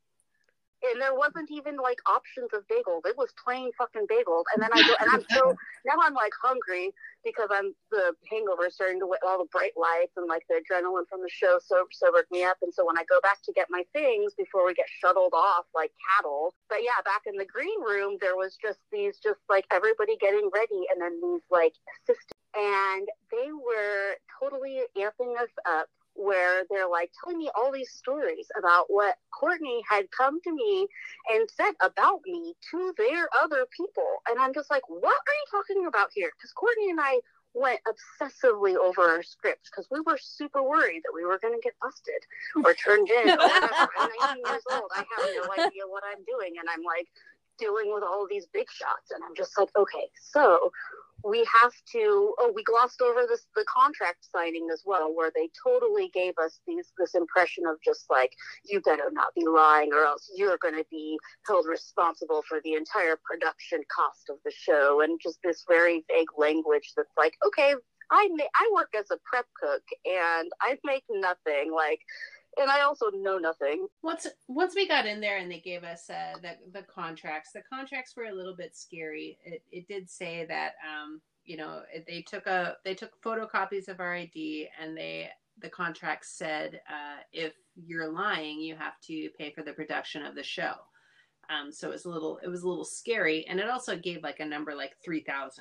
And there wasn't even like options of bagels. It was plain fucking bagels. And then I go, and I'm so now I'm like hungry because I'm the hangover is starting to wet all the bright lights and like the adrenaline from the show so sobered me up. And so when I go back to get my things before we get shuttled off like cattle, but yeah, back in the green room there was just these just like everybody getting ready, and then these like assistants, and they were totally amping us up, where they're like telling me all these stories about what Courtney had come to me and said about me to their other people. And I'm just like, what are you talking about here? Because Courtney and I went obsessively over our scripts because we were super worried that we were going to get busted or turned in or whatever. I'm nineteen years old. I have no idea what I'm doing. And I'm like dealing with all of these big shots. And I'm just like, okay, so we have to, oh, we glossed over this, the contract signing as well, where they totally gave us these, this impression of just like, you better not be lying or else you're going to be held responsible for the entire production cost of the show. And just this very vague language that's like, okay, I, ma- I work as a prep cook and I make nothing, like, and I also know nothing. Once once we got in there and they gave us uh, the the contracts, the contracts were a little bit scary. It it did say that um you know they took a they took photocopies of our I D, and they the contract said uh, if you're lying, you have to pay for the production of the show. Um, so it was a little it was a little scary, and it also gave like a number like three thousand.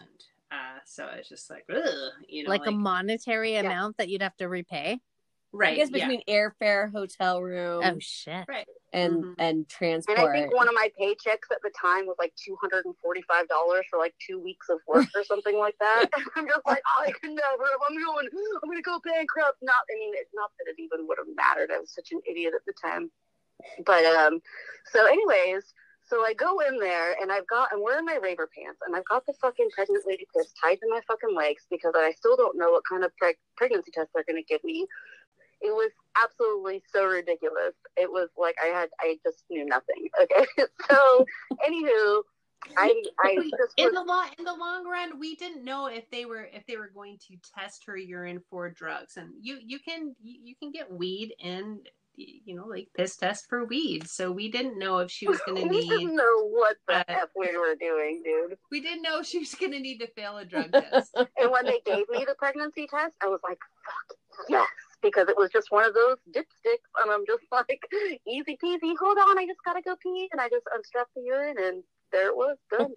Uh, so it's just like, ugh, you know, like, like a monetary Yeah. amount that you'd have to repay. right. I guess yeah. between airfare, hotel room, Oh shit! Right. and Mhm. and And transport. I think one of my paychecks at the time was like two hundred forty-five dollars for like two weeks of work or something like that. I'm just like, oh, I can never. I'm going. I'm going to go bankrupt. Not. I mean, it's not that it even would have mattered. I was such an idiot at the time. But um, so anyways, so I go in there and I've got. I'm wearing my raver pants and I've got the fucking pregnant lady piss tied to my fucking legs because I still don't know what kind of preg- pregnancy test they're going to give me. It was absolutely so ridiculous. It was like I had, I just knew nothing. Okay, so anywho, I, I just in was, the long in the long run, we didn't know if they were if they were going to test her urine for drugs, and you you can you, you can get weed and you know like piss test for weed. So we didn't know if she was going to we need. didn't know what the uh, f we were doing, dude. We didn't know if she was going to need to fail a drug test. And when they gave me the pregnancy test, I was like, fuck yes, because it was just one of those dipsticks, and I'm just like, easy peasy. Hold on, I just gotta go pee, and I just unstrapped the urine, and there it was, done.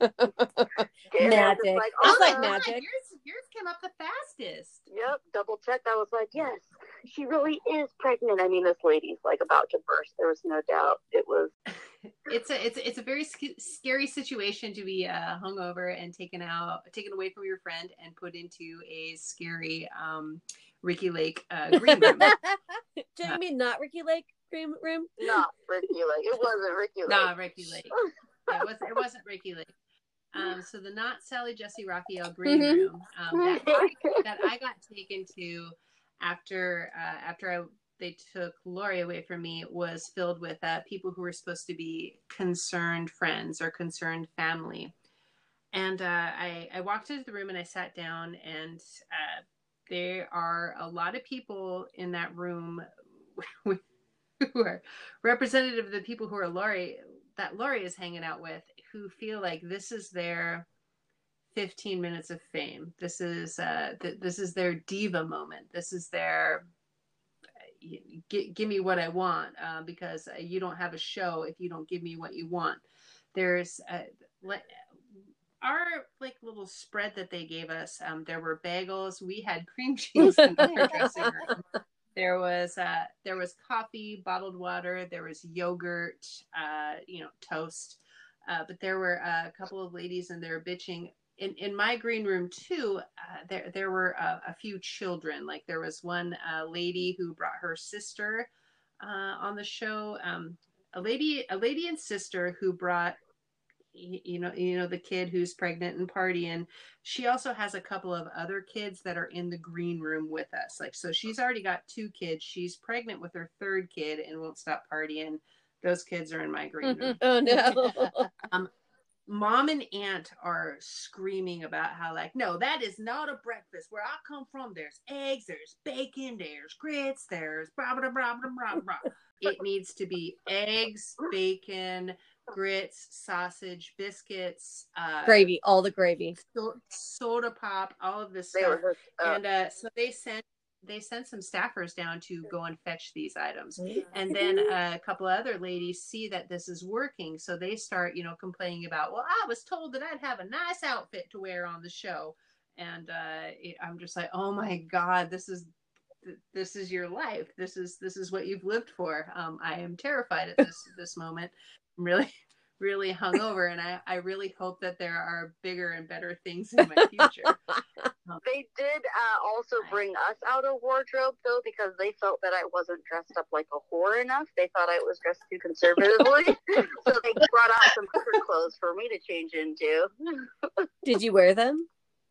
And I was just Magic. like, It's like awesome. magic. Yours yours came up the fastest. Yep, double checked. I was like, yes, she really is pregnant. I mean, this lady's like about to burst. There was no doubt. It was. It's a it's it's a very sc- scary situation to be uh, hungover and taken out, taken away from your friend, and put into a scary um, Ricky Lake uh, green room. Do you mean not Ricky Lake green room? Not Ricky Lake. It wasn't Ricky Lake. Not Ricky Lake. Yeah, it was it wasn't Ricky Lake. Um, so the not Sally Jesse Raphael green room um, that I that I got taken to after uh, after I. They took Lori away from me was filled with uh, people who were supposed to be concerned friends or concerned family. And uh, I, I walked into the room and I sat down, and uh, there are a lot of people in that room who are representative of the people who are Lori, that Lori is hanging out with, who feel like this is their fifteen minutes of fame. This is uh, th- this is their diva moment. This is their G- give me what I want uh, because you don't have a show if you don't give me what you want. There's uh, le- our like little spread that they gave us. Um, there were bagels. We had cream cheese in our dressing room. There was uh, there was coffee, bottled water. There was yogurt, uh, you know, toast. Uh, but there were uh, a couple of ladies and they were bitching. In, in my green room too, uh, there there were a, a few children. Like there was one uh, lady who brought her sister uh, on the show. Um, a lady, a lady and sister who brought, you know, you know the kid who's pregnant and partying. She also has a couple of other kids that are in the green room with us. Like so, she's already got two kids. She's pregnant with her third kid and won't stop partying. Those kids are in my green room. Oh no. um, Mom and aunt are screaming about how like, no, that is not a breakfast. Where I come from, there's eggs, there's bacon, there's grits, there's blah, blah, blah, blah, blah, blah. It needs to be eggs, bacon, grits, sausage, biscuits, uh, Gravy, all the gravy. so- soda pop, all of this They stuff. were, uh, And uh, so they sent they sent some staffers down to go and fetch these items. And then a couple of other ladies see that this is working. So they start, you know, complaining about, well, I was told that I'd have a nice outfit to wear on the show. And uh, it, I'm just like, oh my God, this is, this is your life. This is, this is what you've lived for. Um, I am terrified at this, this moment. I'm really, really hungover. And I, I really hope that there are bigger and better things in my future. They did uh, also bring us out a wardrobe, though, because they felt that I wasn't dressed up like a whore enough. They thought I was dressed too conservatively. So they brought out some hooker clothes for me to change into. Did you wear them?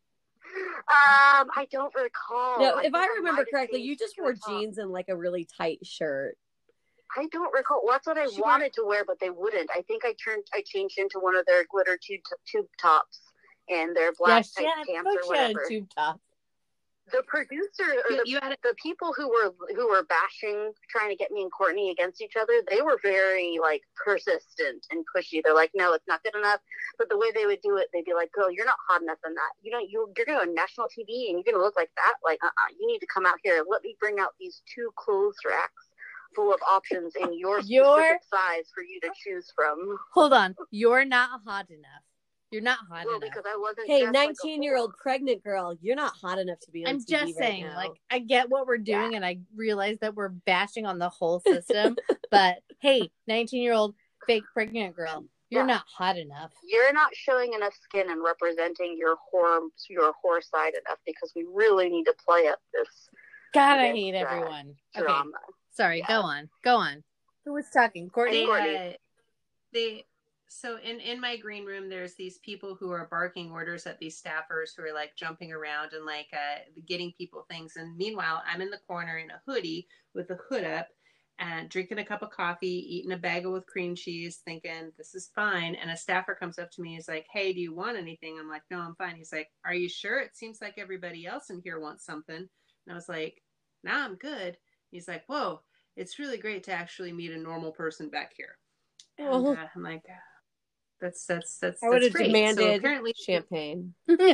Um, I don't recall. No, if think I remember might have correctly, changed you just into a wore top. jeans and like a really tight shirt. I don't recall. Well, that's what I She wanted to wear, but they wouldn't. I think I turned. I changed into one of their glitter tube, tube tops and their black yeah, tight she had, pants or she had whatever. a tube top. The producer, or You, the, you had a, the people who were who were bashing, trying to get me and Courtney against each other, they were very like persistent and pushy. They're like, no, it's not good enough. But the way they would do it, they'd be like, girl, you're not hot enough in that. You know, you you're going to national T V and you're going to look like that. Like, uh, uh you need to come out here. Let me bring out these two clothes racks full of options in your specific Your- size for you to choose from. Hold on, you're not hot enough. You're not hot Well, enough. because I wasn't. Hey, dressed like a nineteen-year-old whore. pregnant girl, you're not hot enough to be on I'm T V just right saying, now. like, I get what we're doing, Yeah. and I realize that we're bashing on the whole system. But hey, nineteen-year-old fake pregnant girl, you're Yeah. not hot enough. You're not showing enough skin and representing your whore, your whore side enough, because we really need to play up this God, I This, hate uh, everyone. Okay, drama. sorry. Yeah. Go on. Go on. Who was talking? Courtney? They, Courtney. uh, they, so in, in my green room, there's these people who are barking orders at these staffers who are like jumping around and like uh, getting people things. And meanwhile, I'm in the corner in a hoodie with the hood up and drinking a cup of coffee, eating a bagel with cream cheese, thinking this is fine. And a staffer comes up to me. He's like, "Hey, do you want anything?" I'm like, "No, I'm fine." He's like, "Are you sure? It seems like everybody else in here wants something." And I was like, "Nah, I'm good." He's like, "Whoa, it's really great to actually meet a normal person back here." And Oh. uh, I'm like, that's that's that's I would that's have great. So demanded apparently, champagne. they, we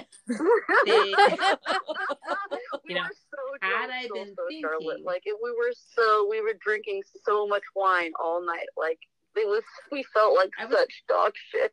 you know, were so had drunk, I so, been so Charlotte. thinking- Like it, we were so we were drinking so much wine all night. Like it was, we felt like I was- such dog shit.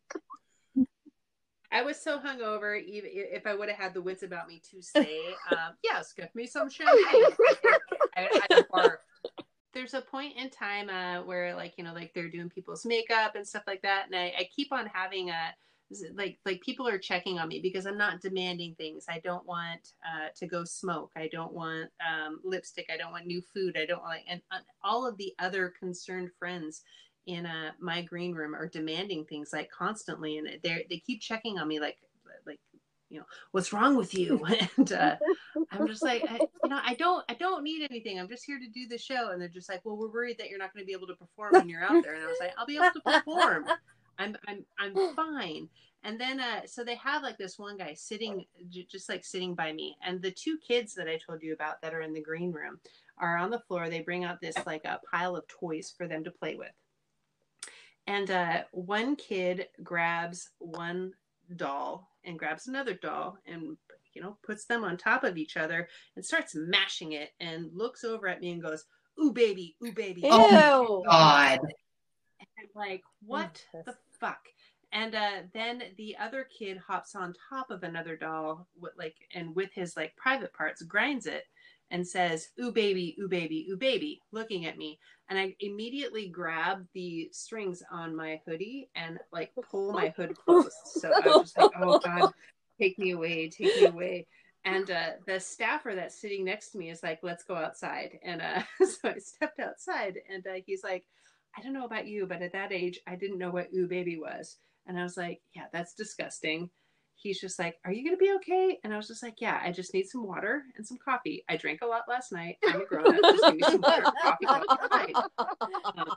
I was so hungover. Even if I would have had the wits about me to say, um, "Yes, give me some champagne," I, I barfed. There's a point in time uh, where, like, you know, like they're doing people's makeup and stuff like that, and I, I keep on having a like like people are checking on me because I'm not demanding things. I don't want uh, to go smoke. I don't want um, lipstick. I don't want new food. I don't want, and uh, all of the other concerned friends in uh, my green room are demanding things like constantly, and they they keep checking on me like like you know, what's wrong with you? And uh, I'm just like, I, you know, I don't I don't need anything. I'm just here to do the show. And they're just like, well, we're worried that you're not going to be able to perform when you're out there. And I was like, I'll be able to perform. I'm I'm I'm fine. And then uh, so they have like this one guy sitting j- just like sitting by me, and the two kids that I told you about that are in the green room are on the floor. They bring out this like a pile of toys for them to play with. And uh, one kid grabs one doll and grabs another doll and, you know, puts them on top of each other and starts mashing it and looks over at me and goes, "Ooh, baby, ooh, baby." Ew. Oh God. And I'm like, what the fuck? And uh, then the other kid hops on top of another doll, with, like, and with his like private parts, grinds it and says, "Ooh, baby, ooh, baby, ooh, baby," looking at me. And I immediately grab the strings on my hoodie and like pull my hood closed. So I was just like, "Oh God, take me away, take me away." And uh, the staffer that's sitting next to me is like, "Let's go outside." And uh, so I stepped outside, and uh, he's like, "I don't know about you, but at that age, I didn't know what ooh baby was." And I was like, "Yeah, that's disgusting." He's just like, "Are you going to be okay?" And I was just like, "Yeah, I just need some water and some coffee. I drank a lot last night. I'm a grown up. Just give me some water and coffee. I'll be fine." Um,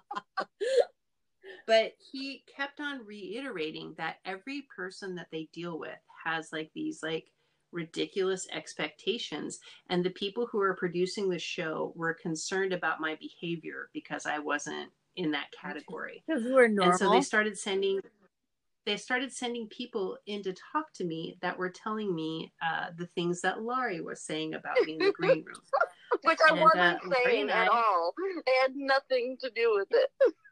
but he kept on reiterating that every person that they deal with has like these like ridiculous expectations, and the people who are producing the show were concerned about my behavior because I wasn't in that category. Because we're normal. And so they started sending they started sending people in to talk to me that were telling me uh, the things that Laurie was saying about me in the green room. Which I And, wasn't uh, Laurie saying and at I- all. It had nothing to do with it.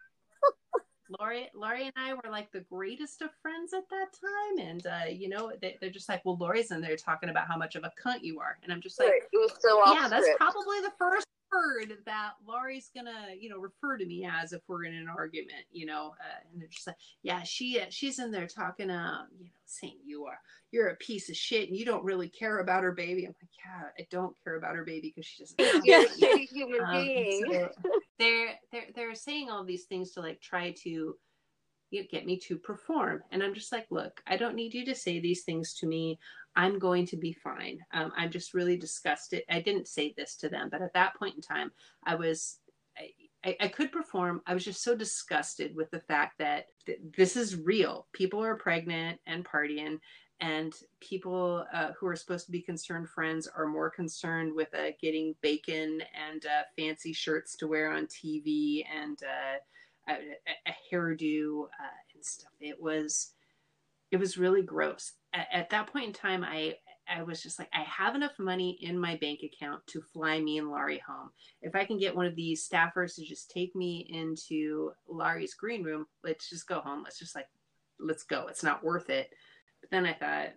Laurie, Laurie and I were like the greatest of friends at that time. And, uh, you know, they, they're just like, "Well, Laurie's in there talking about how much of a cunt you are." And I'm just like, Right. It was so off yeah, that's script. probably the first word that Laurie's gonna, you know, refer to me as if we're in an argument, you know. Uh, and they're just like, "Yeah, she, uh, she's in there talking, um, you know, saying you are, you're a piece of shit, and you don't really care about her baby." I'm like, "Yeah, I don't care about her baby because she doesn't." You're a shitty human Um, being. so they're they're they're saying all these things to like try to, you know, get me to perform, and I'm just like, "Look, I don't need you to say these things to me. I'm going to be fine. Um, I'm just really disgusted." I didn't say this to them, but at that point in time, I was, I, I, I could perform. I was just so disgusted with the fact that th- this is real. People are pregnant and partying, and people uh, who are supposed to be concerned friends are more concerned with uh, getting bacon and uh, fancy shirts to wear on T V and uh, a, a hairdo uh, and stuff. It was, it was really gross. At, at that point in time, I, I was just like, I have enough money in my bank account to fly me and Laurie home. If I can get one of these staffers to just take me into Laurie's green room, let's just go home. Let's just like, let's go. It's not worth it But then I thought,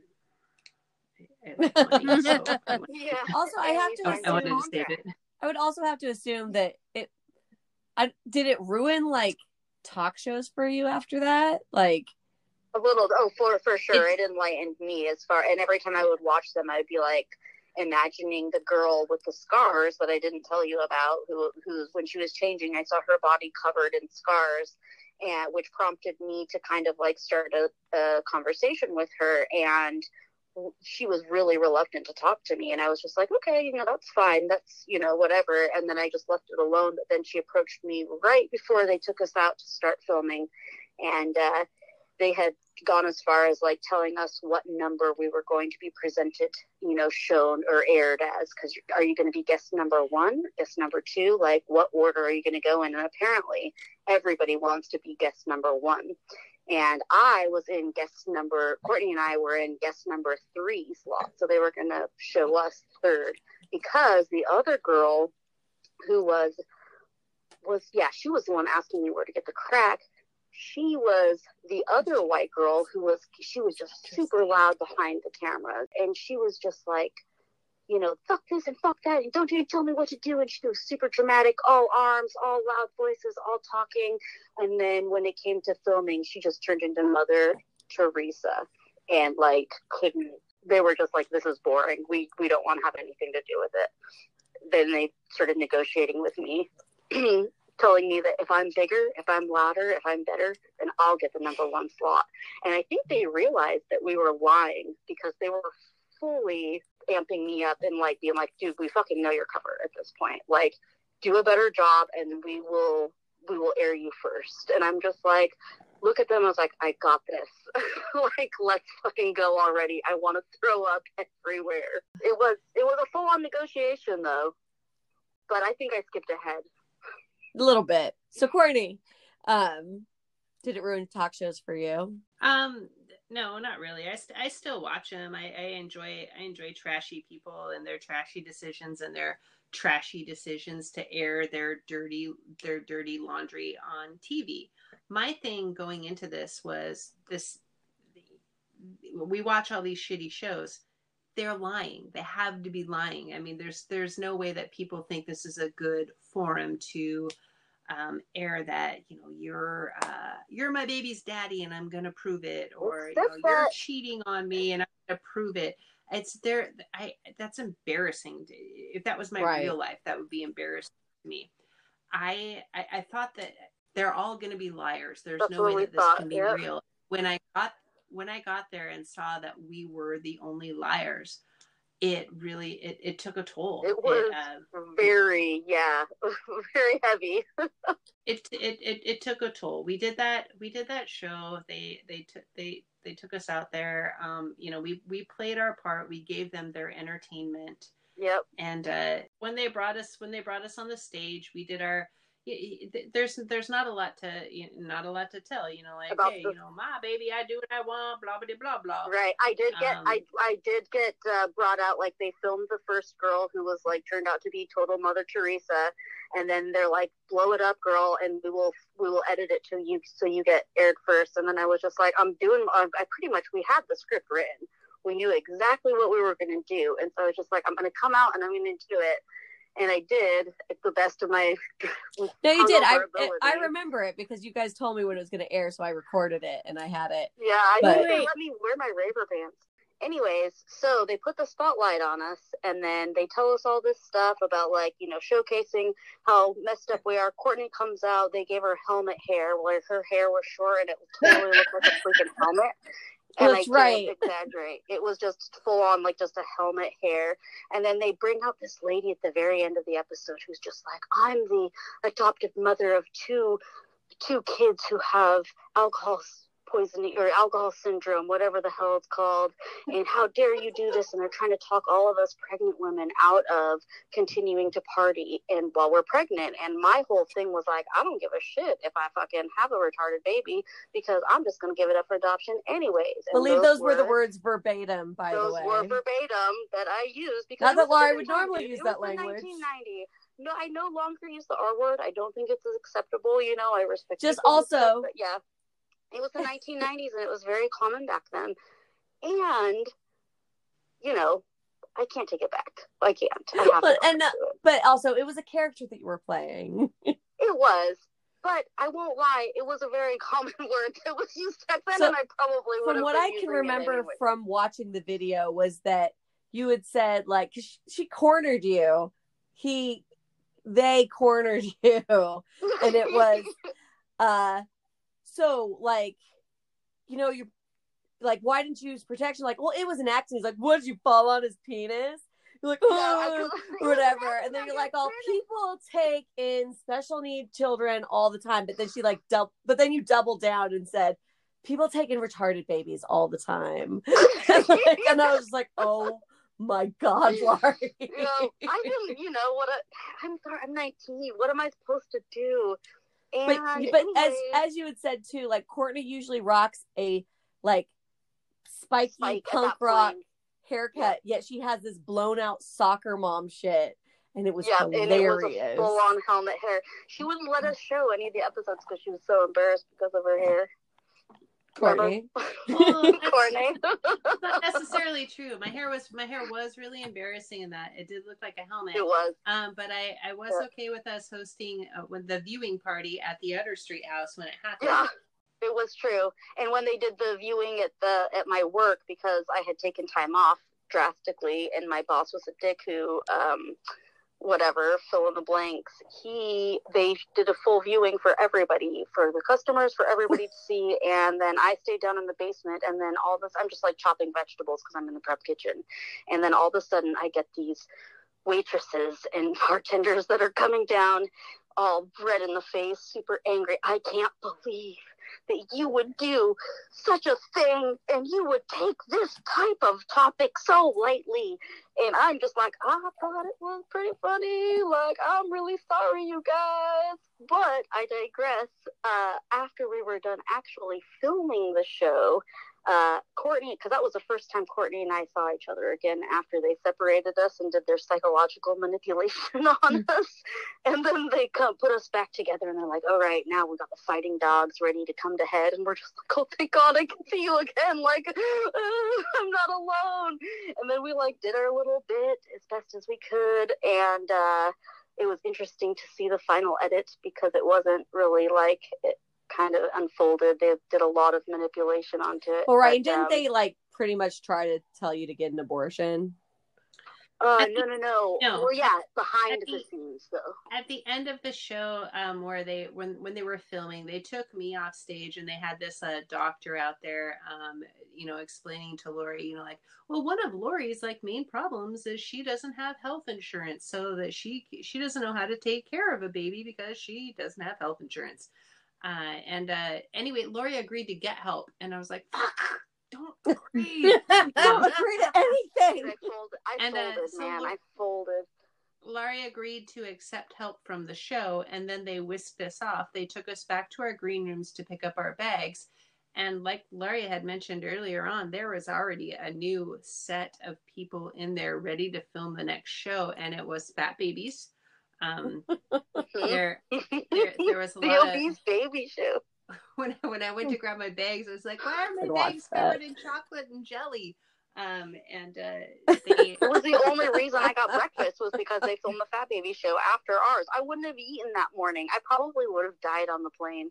it was funny, so I went- Yeah. Also, I have to I, I wanted to assume, save it. I would also have to assume that it, I did it ruin like talk shows for you after that? Like, A little, oh, for for sure, It's- it enlightened me as far. And every time I would watch them, I'd be like imagining the girl with the scars that I didn't tell you about, who who's when she was changing, I saw her body covered in scars, and which prompted me to kind of like start a, a conversation with her. And she was really reluctant to talk to me, and I was just like, okay, you know, that's fine, that's, you know, whatever. And then I just left it alone. But then she approached me right before they took us out to start filming, and uh they had gone as far as like telling us what number we were going to be presented, you know, shown or aired as, because are you going to be guest number one, guest number two, like what order are you going to go in? And apparently everybody wants to be guest number one. And I was in guest number, Courtney and I were in guest number three slot. So they were going to show us third, because the other girl who was, was, yeah, she was the one asking me where to get the crack. She was the other white girl who was, she was just super loud behind the camera. And she was just like, you know, fuck this and fuck that, and don't you tell me what to do. And she was super dramatic, all arms, all loud voices, all talking. And then when it came to filming, she just turned into Mother Teresa and like couldn't, they were just like, this is boring. We, we don't want to have anything to do with it. Then they started negotiating with me, telling me that if I'm bigger, if I'm louder, if I'm better, then I'll get the number one slot. And I think they realized that we were lying, because they were fully amping me up and like being like, dude, we fucking know you're covered at this point. Like, do a better job and we will we will air you first. And I'm just like, look at them. I was like, I got this. Like, let's fucking go already. I want to throw up everywhere. It was it was a full on negotiation though. But I think I skipped ahead. a little bit. So Courtney, um, did it ruin talk shows for you? Um, no, not really. I, st- I still watch them. I, I enjoy I enjoy trashy people and their trashy decisions and their trashy decisions to air their dirty their dirty laundry on T V. My thing going into this was this: we watch all these shitty shows. They're lying. They have to be lying. I mean, there's there's no way that people think this is a good forum to um, air that, you know, you're uh, you're my baby's daddy and I'm gonna prove it, or you know, you're cheating on me and I'm gonna prove it. It's there. I that's embarrassing. If that was my Right. real life, that would be embarrassing to me. I I, I thought that they're all gonna be liars. There's That's no what way we that this thought, can be yep. real. When I got when I got there and saw that we were the only liars, it really it, it took a toll. It was uh, very, yeah, very heavy. it, it it it took a toll. We did that we did that show. They they took they they took us out there. Um, you know, we we played our part. We gave them their entertainment. Yep. And uh, when they brought us when they brought us on the stage, we did our. There's there's not a lot to you know, not a lot to tell. You know, like, About hey, the- you know, my baby, I do what I want. Blah blah blah blah. Right. I did get Um, I I did get uh, brought out, like they filmed the first girl who was like turned out to be total Mother Teresa, and then they're like, blow it up, girl, and we will we will edit it to you so you get aired first. And then I was just like, I'm doing I pretty much we had the script written. We knew exactly what we were going to do, and so I was just like, I'm going to come out and I'm going to do it. And I did at the best of my No, you did. I hungover ability. I remember it because you guys told me when it was going to air, so I recorded it and I had it. Yeah, I But- think they let me wear my raver pants. Anyways, so they put the spotlight on us, and then they tell us all this stuff about, like, you know, showcasing how messed up we are. Courtney comes out, they gave her helmet hair, where her hair was short and it totally looked like a freaking helmet. And That's I right. can't exaggerate. It was just full on, like, just a helmet hair. And then they bring out this lady at the very end of the episode who's just like, I'm the adoptive mother of two two kids who have alcohol poisoning or alcohol syndrome, whatever the hell it's called. And how dare you do this? And they're trying to talk all of us pregnant women out of continuing to party and while we're pregnant. And my whole thing was like, I don't give a shit if I fucking have a retarded baby, because I'm just going to give it up for adoption anyways. I And believe those were the words verbatim, by those the way. were verbatim that I used, because Not it that was a Laurie different would time, normally dude. use It that was the language. nineteen ninety. No, I no longer use the R word. I don't think it's acceptable. You know, I respect Just people and also- stuff, but yeah, it was the nineteen nineties and it was very common back then. And, you know, I can't take it back. I can't. I have But, to and, uh, do it. but also, it was a character that you were playing. It was. But I won't lie, it was a very common word that was used back then, So, and I probably would From have what been I can using it remember anyway. from watching the video was that you had said, like, 'cause she, she cornered you. He, they cornered you. And it was, uh, so, like, you know, you're like, why didn't you use protection? Like, well, it was an accident. He's like, what, did you fall on his penis? You're like, No, oh, I- or whatever. And then you're like, oh, people take in special need children all the time. But then she like, dou- but then you doubled down and said, people take in retarded babies all the time. Like, and I was just like, oh my God, Laurie. You know, I didn't, you know, what, a, I'm sorry, I'm nineteen. What am I supposed to do? And But, but as, anyways, as you had said too, like Courtney usually rocks a like spiky Spike at punk that rock point. haircut, yet she has this blown out soccer mom shit, and it was Yeah, and it was a hilarious. full-on helmet hair. She wouldn't let us show any of the episodes because she was so embarrassed because of her hair. Courtney. Well, that's- Courtney. It's not necessarily true. My hair was my hair was really embarrassing in that. It did look like a helmet. It was. Um, but I, I was Yeah. okay with us hosting uh, with the viewing party at the Utter Street House when it happened. Yeah, it was true. And when they did the viewing at the at my work, because I had taken time off drastically, and my boss was a dick who, um, whatever, fill in the blanks. He they did a full viewing for everybody, for the customers, for everybody to see. And then I stayed down in the basement, and then all this, I'm just like chopping vegetables because I'm in the prep kitchen, and then all of a sudden I get these waitresses and bartenders that are coming down all red in the face, super angry. I can't believe that you would do such a thing and you would take this type of topic so lightly. And I'm just like, I thought it was pretty funny. Like, I'm really sorry, you guys. But I digress. Uh, after we were done actually filming the show, uh, Courtney, because that was the first time Courtney and I saw each other again after they separated us and did their psychological manipulation on us. And then they come put us back together, and they're like, all right, now we got the fighting dogs ready to come to head. And we're just like, oh, thank God I can see you again. Like, uh, I'm not alone. And then we like did our little bit as best as we could. And uh, it was interesting to see the final edit because it wasn't really like it kind of unfolded. They did a lot of manipulation onto it. Well, right. But, Didn't um, they like pretty much try to tell you to get an abortion? Uh, At no, no, no. no. Well, yeah, behind At the the- scenes, though. At the end of the show, um, where they when when they were filming, they took me off stage and they had this uh, doctor out there, um, you know, explaining to Lori, you know, like, well, one of Lori's like main problems is she doesn't have health insurance, so that she she doesn't know how to take care of a baby because she doesn't have health insurance. Uh, and uh, anyway, Lori agreed to get help, and I was like, fuck. Don't agree. Don't agree to anything. I folded. I And, uh, folded, so man. look- I folded. Laurie agreed to accept help from the show, and then they whisked us off. They took us back to our green rooms to pick up our bags. And like Laurie had mentioned earlier on, there was already a new set of people in there ready to film the next show, and it was Fat Babies. Um, there, there, there was a The lot of... obese baby show. When, when I went to grab my bags, I was like, why are I'd my watch bags that. covered in chocolate and jelly? Um, and uh, they... It was the only reason I got breakfast was because they filmed the Fat Baby show after ours. I wouldn't have eaten that morning. I probably would have died on the plane.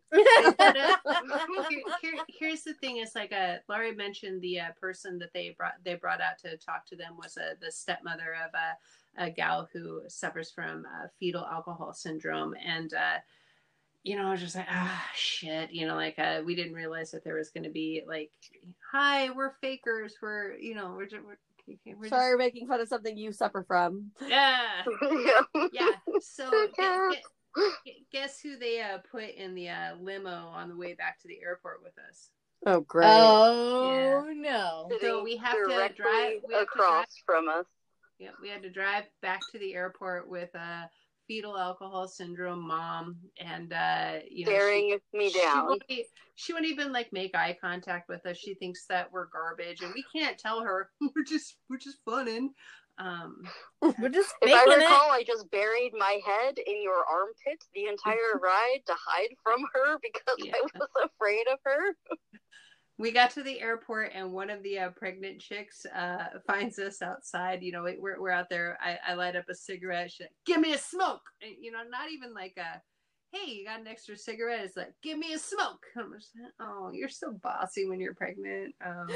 here, here- here's the thing: is like uh, Laurie mentioned the uh, person that they brought they brought out to talk to them was uh, the stepmother of a, a gal who suffers from uh, fetal alcohol syndrome, and uh, you know, I was just like, ah, shit, you know, like uh, we didn't realize that there was going to be like, hi, we're fakers, we're you know, we're just. We're, we're Sorry, we're making fun of something you suffer from. just, yeah, Yeah. yeah. So gu- gu- guess who they uh, put in the uh, limo on the way back to the airport with us? Oh, great. Oh no! So we have to Directly drive- we have to across from us. Yeah, we had to drive back to the airport with a fetal alcohol syndrome mom, and uh, you know, Staring she, me she down. won't, e- she won't even like make eye contact with us. She thinks that we're garbage, and we can't tell her we're just we're just funning. Um, We're just If I faking recall, I just buried my head in your armpit the entire ride to hide from her because Yeah. I was afraid of her. we got to the airport, and one of the uh, pregnant chicks uh, finds us outside. You know, we're we're out there. I, I light up a cigarette. She's like, "Give me a smoke." And, you know, not even like a, "Hey, you got an extra cigarette?" It's like, "Give me a smoke." I'm just like, "Oh, you're so bossy when you're pregnant." Um,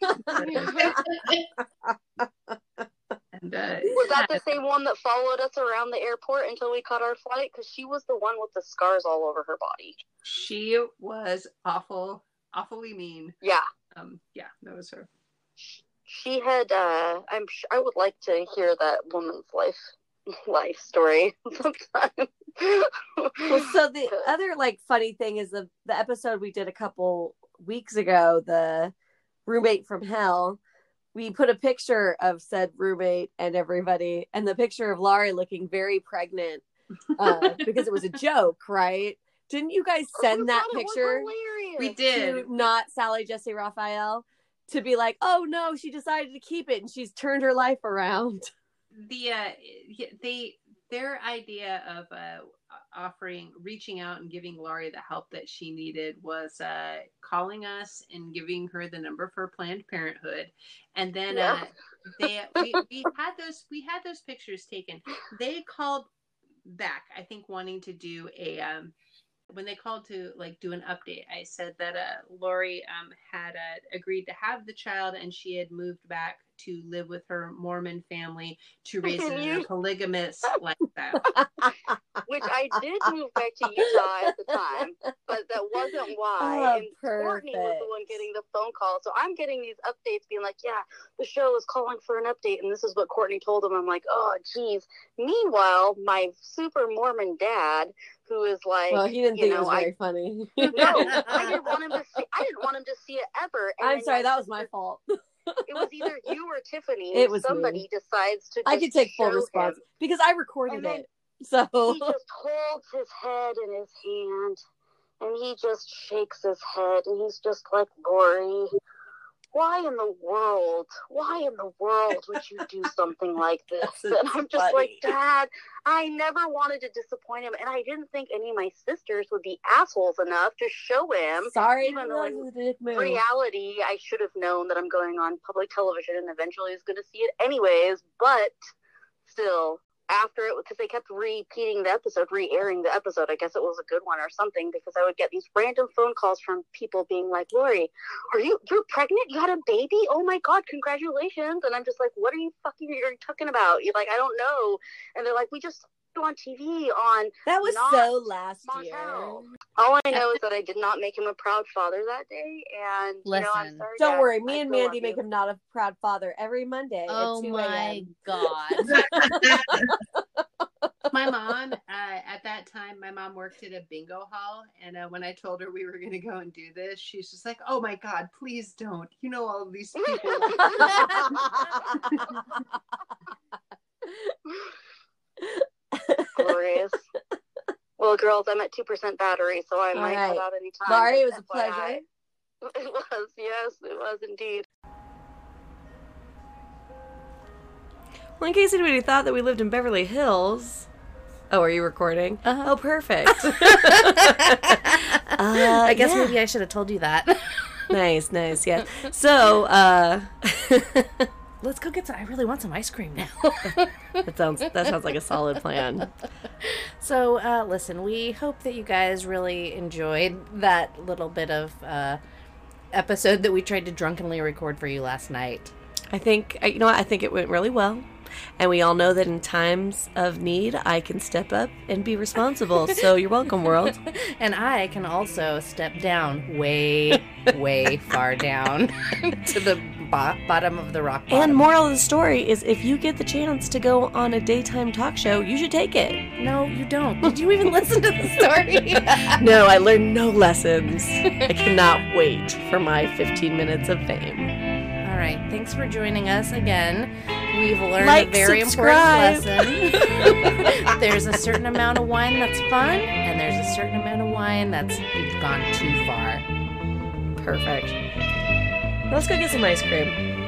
and, uh, Was that the same one that followed us around the airport until we caught our flight? Because she was the one with the scars all over her body. She was awful, awfully mean. Yeah. Um. Yeah, that was her. She had, uh, I'm sure, I would like to hear that woman's life, life story sometime. Well, so the other like funny thing is the the episode we did a couple weeks ago, the roommate from hell. We put a picture of said roommate and everybody, and the picture of Laurie looking very pregnant uh, because it was a joke, right? Didn't you guys send that picture? We did. To not Sally Jesse Raphael to be like, oh no, she decided to keep it and she's turned her life around. The uh, they their idea of uh, offering, reaching out and giving Laurie the help that she needed was uh, calling us and giving her the number for Planned Parenthood, and then yeah. uh, they we, we had those we had those pictures taken. They called back, I think, wanting to do a um, when they called to like do an update. I said that uh, Laurie um, had uh, agreed to have the child, and she had moved back to live with her Mormon family to raise it in a polygamous lifestyle. Which I did move back to Utah at the time, but that wasn't why. Oh, and Courtney was the one getting the phone call. So I'm getting these updates being like, yeah, the show is calling for an update, and this is what Courtney told him. I'm like, oh, geez. Meanwhile, my super Mormon dad, who is like, well, he didn't you think know, it was very I, funny. No, I didn't want him to see. I didn't want him to see it ever. And I'm sorry, that was my fault. It was either you or Tiffany. It was somebody me. decides to. Just I could take full show response him. because I recorded then, it. So he just holds his head in his hand, and he just shakes his head, and he's just like, Laurie, why in the world, why in the world would you do something like this? And I'm just funny. like, Dad, I never wanted to disappoint him, and I didn't think any of my sisters would be assholes enough to show him. Sorry, even though in reality, I should have known that I'm going on public television, and eventually is going to see it anyways, but still. After it, because they kept repeating the episode, re-airing the episode. I guess it was a good one or something, because I would get these random phone calls from people being like, Laurie, are you, you're pregnant? You had a baby? Oh my God, congratulations. And I'm just like, what are you fucking, are you talking about? You're like, I don't know. And they're like, we just on T V on. That was so last Montreal. year. All I know is that I did not make him a proud father that day. And, Listen, you know, I'm sorry, don't Dad, worry. Me I and still Mandy love make you. him not a proud father every Monday Oh at two my a.m. God. My mom, uh, at that time, my mom worked at a bingo hall, and uh, when I told her we were going to go and do this, she's just like, oh my God, please don't. You know all of these people. Glorious. Well, girls, I'm at two percent battery, so I All might right. cut out any time. Laurie, it was a F Y I. pleasure. It was, yes, it was indeed. Well, in case anybody thought that we lived in Beverly Hills. Oh, are you recording? Uh-huh. Oh, perfect. uh, I guess yeah. maybe I should have told you that. Nice, nice, yeah. So, uh... Let's go get some. I really want some ice cream now. that sounds that sounds like a solid plan. So, uh, listen, we hope that you guys really enjoyed that little bit of uh, episode that we tried to drunkenly record for you last night. I think, you know what, I think it went really well. And we all know that in times of need, I can step up and be responsible. So you're welcome, world. And I can also step down way, way far down to the bo- bottom of the rock bottom. And moral of the story is if you get the chance to go on a daytime talk show, you should take it. No, you don't. Did you even listen to the story? No, I learned no lessons. I cannot wait for my fifteen minutes of fame. All right. Thanks for joining us again. We've learned Like, a very subscribe. important lesson. There's a certain amount of wine that's fun, and there's a certain amount of wine that's gone too far. Perfect. Let's go get some ice cream.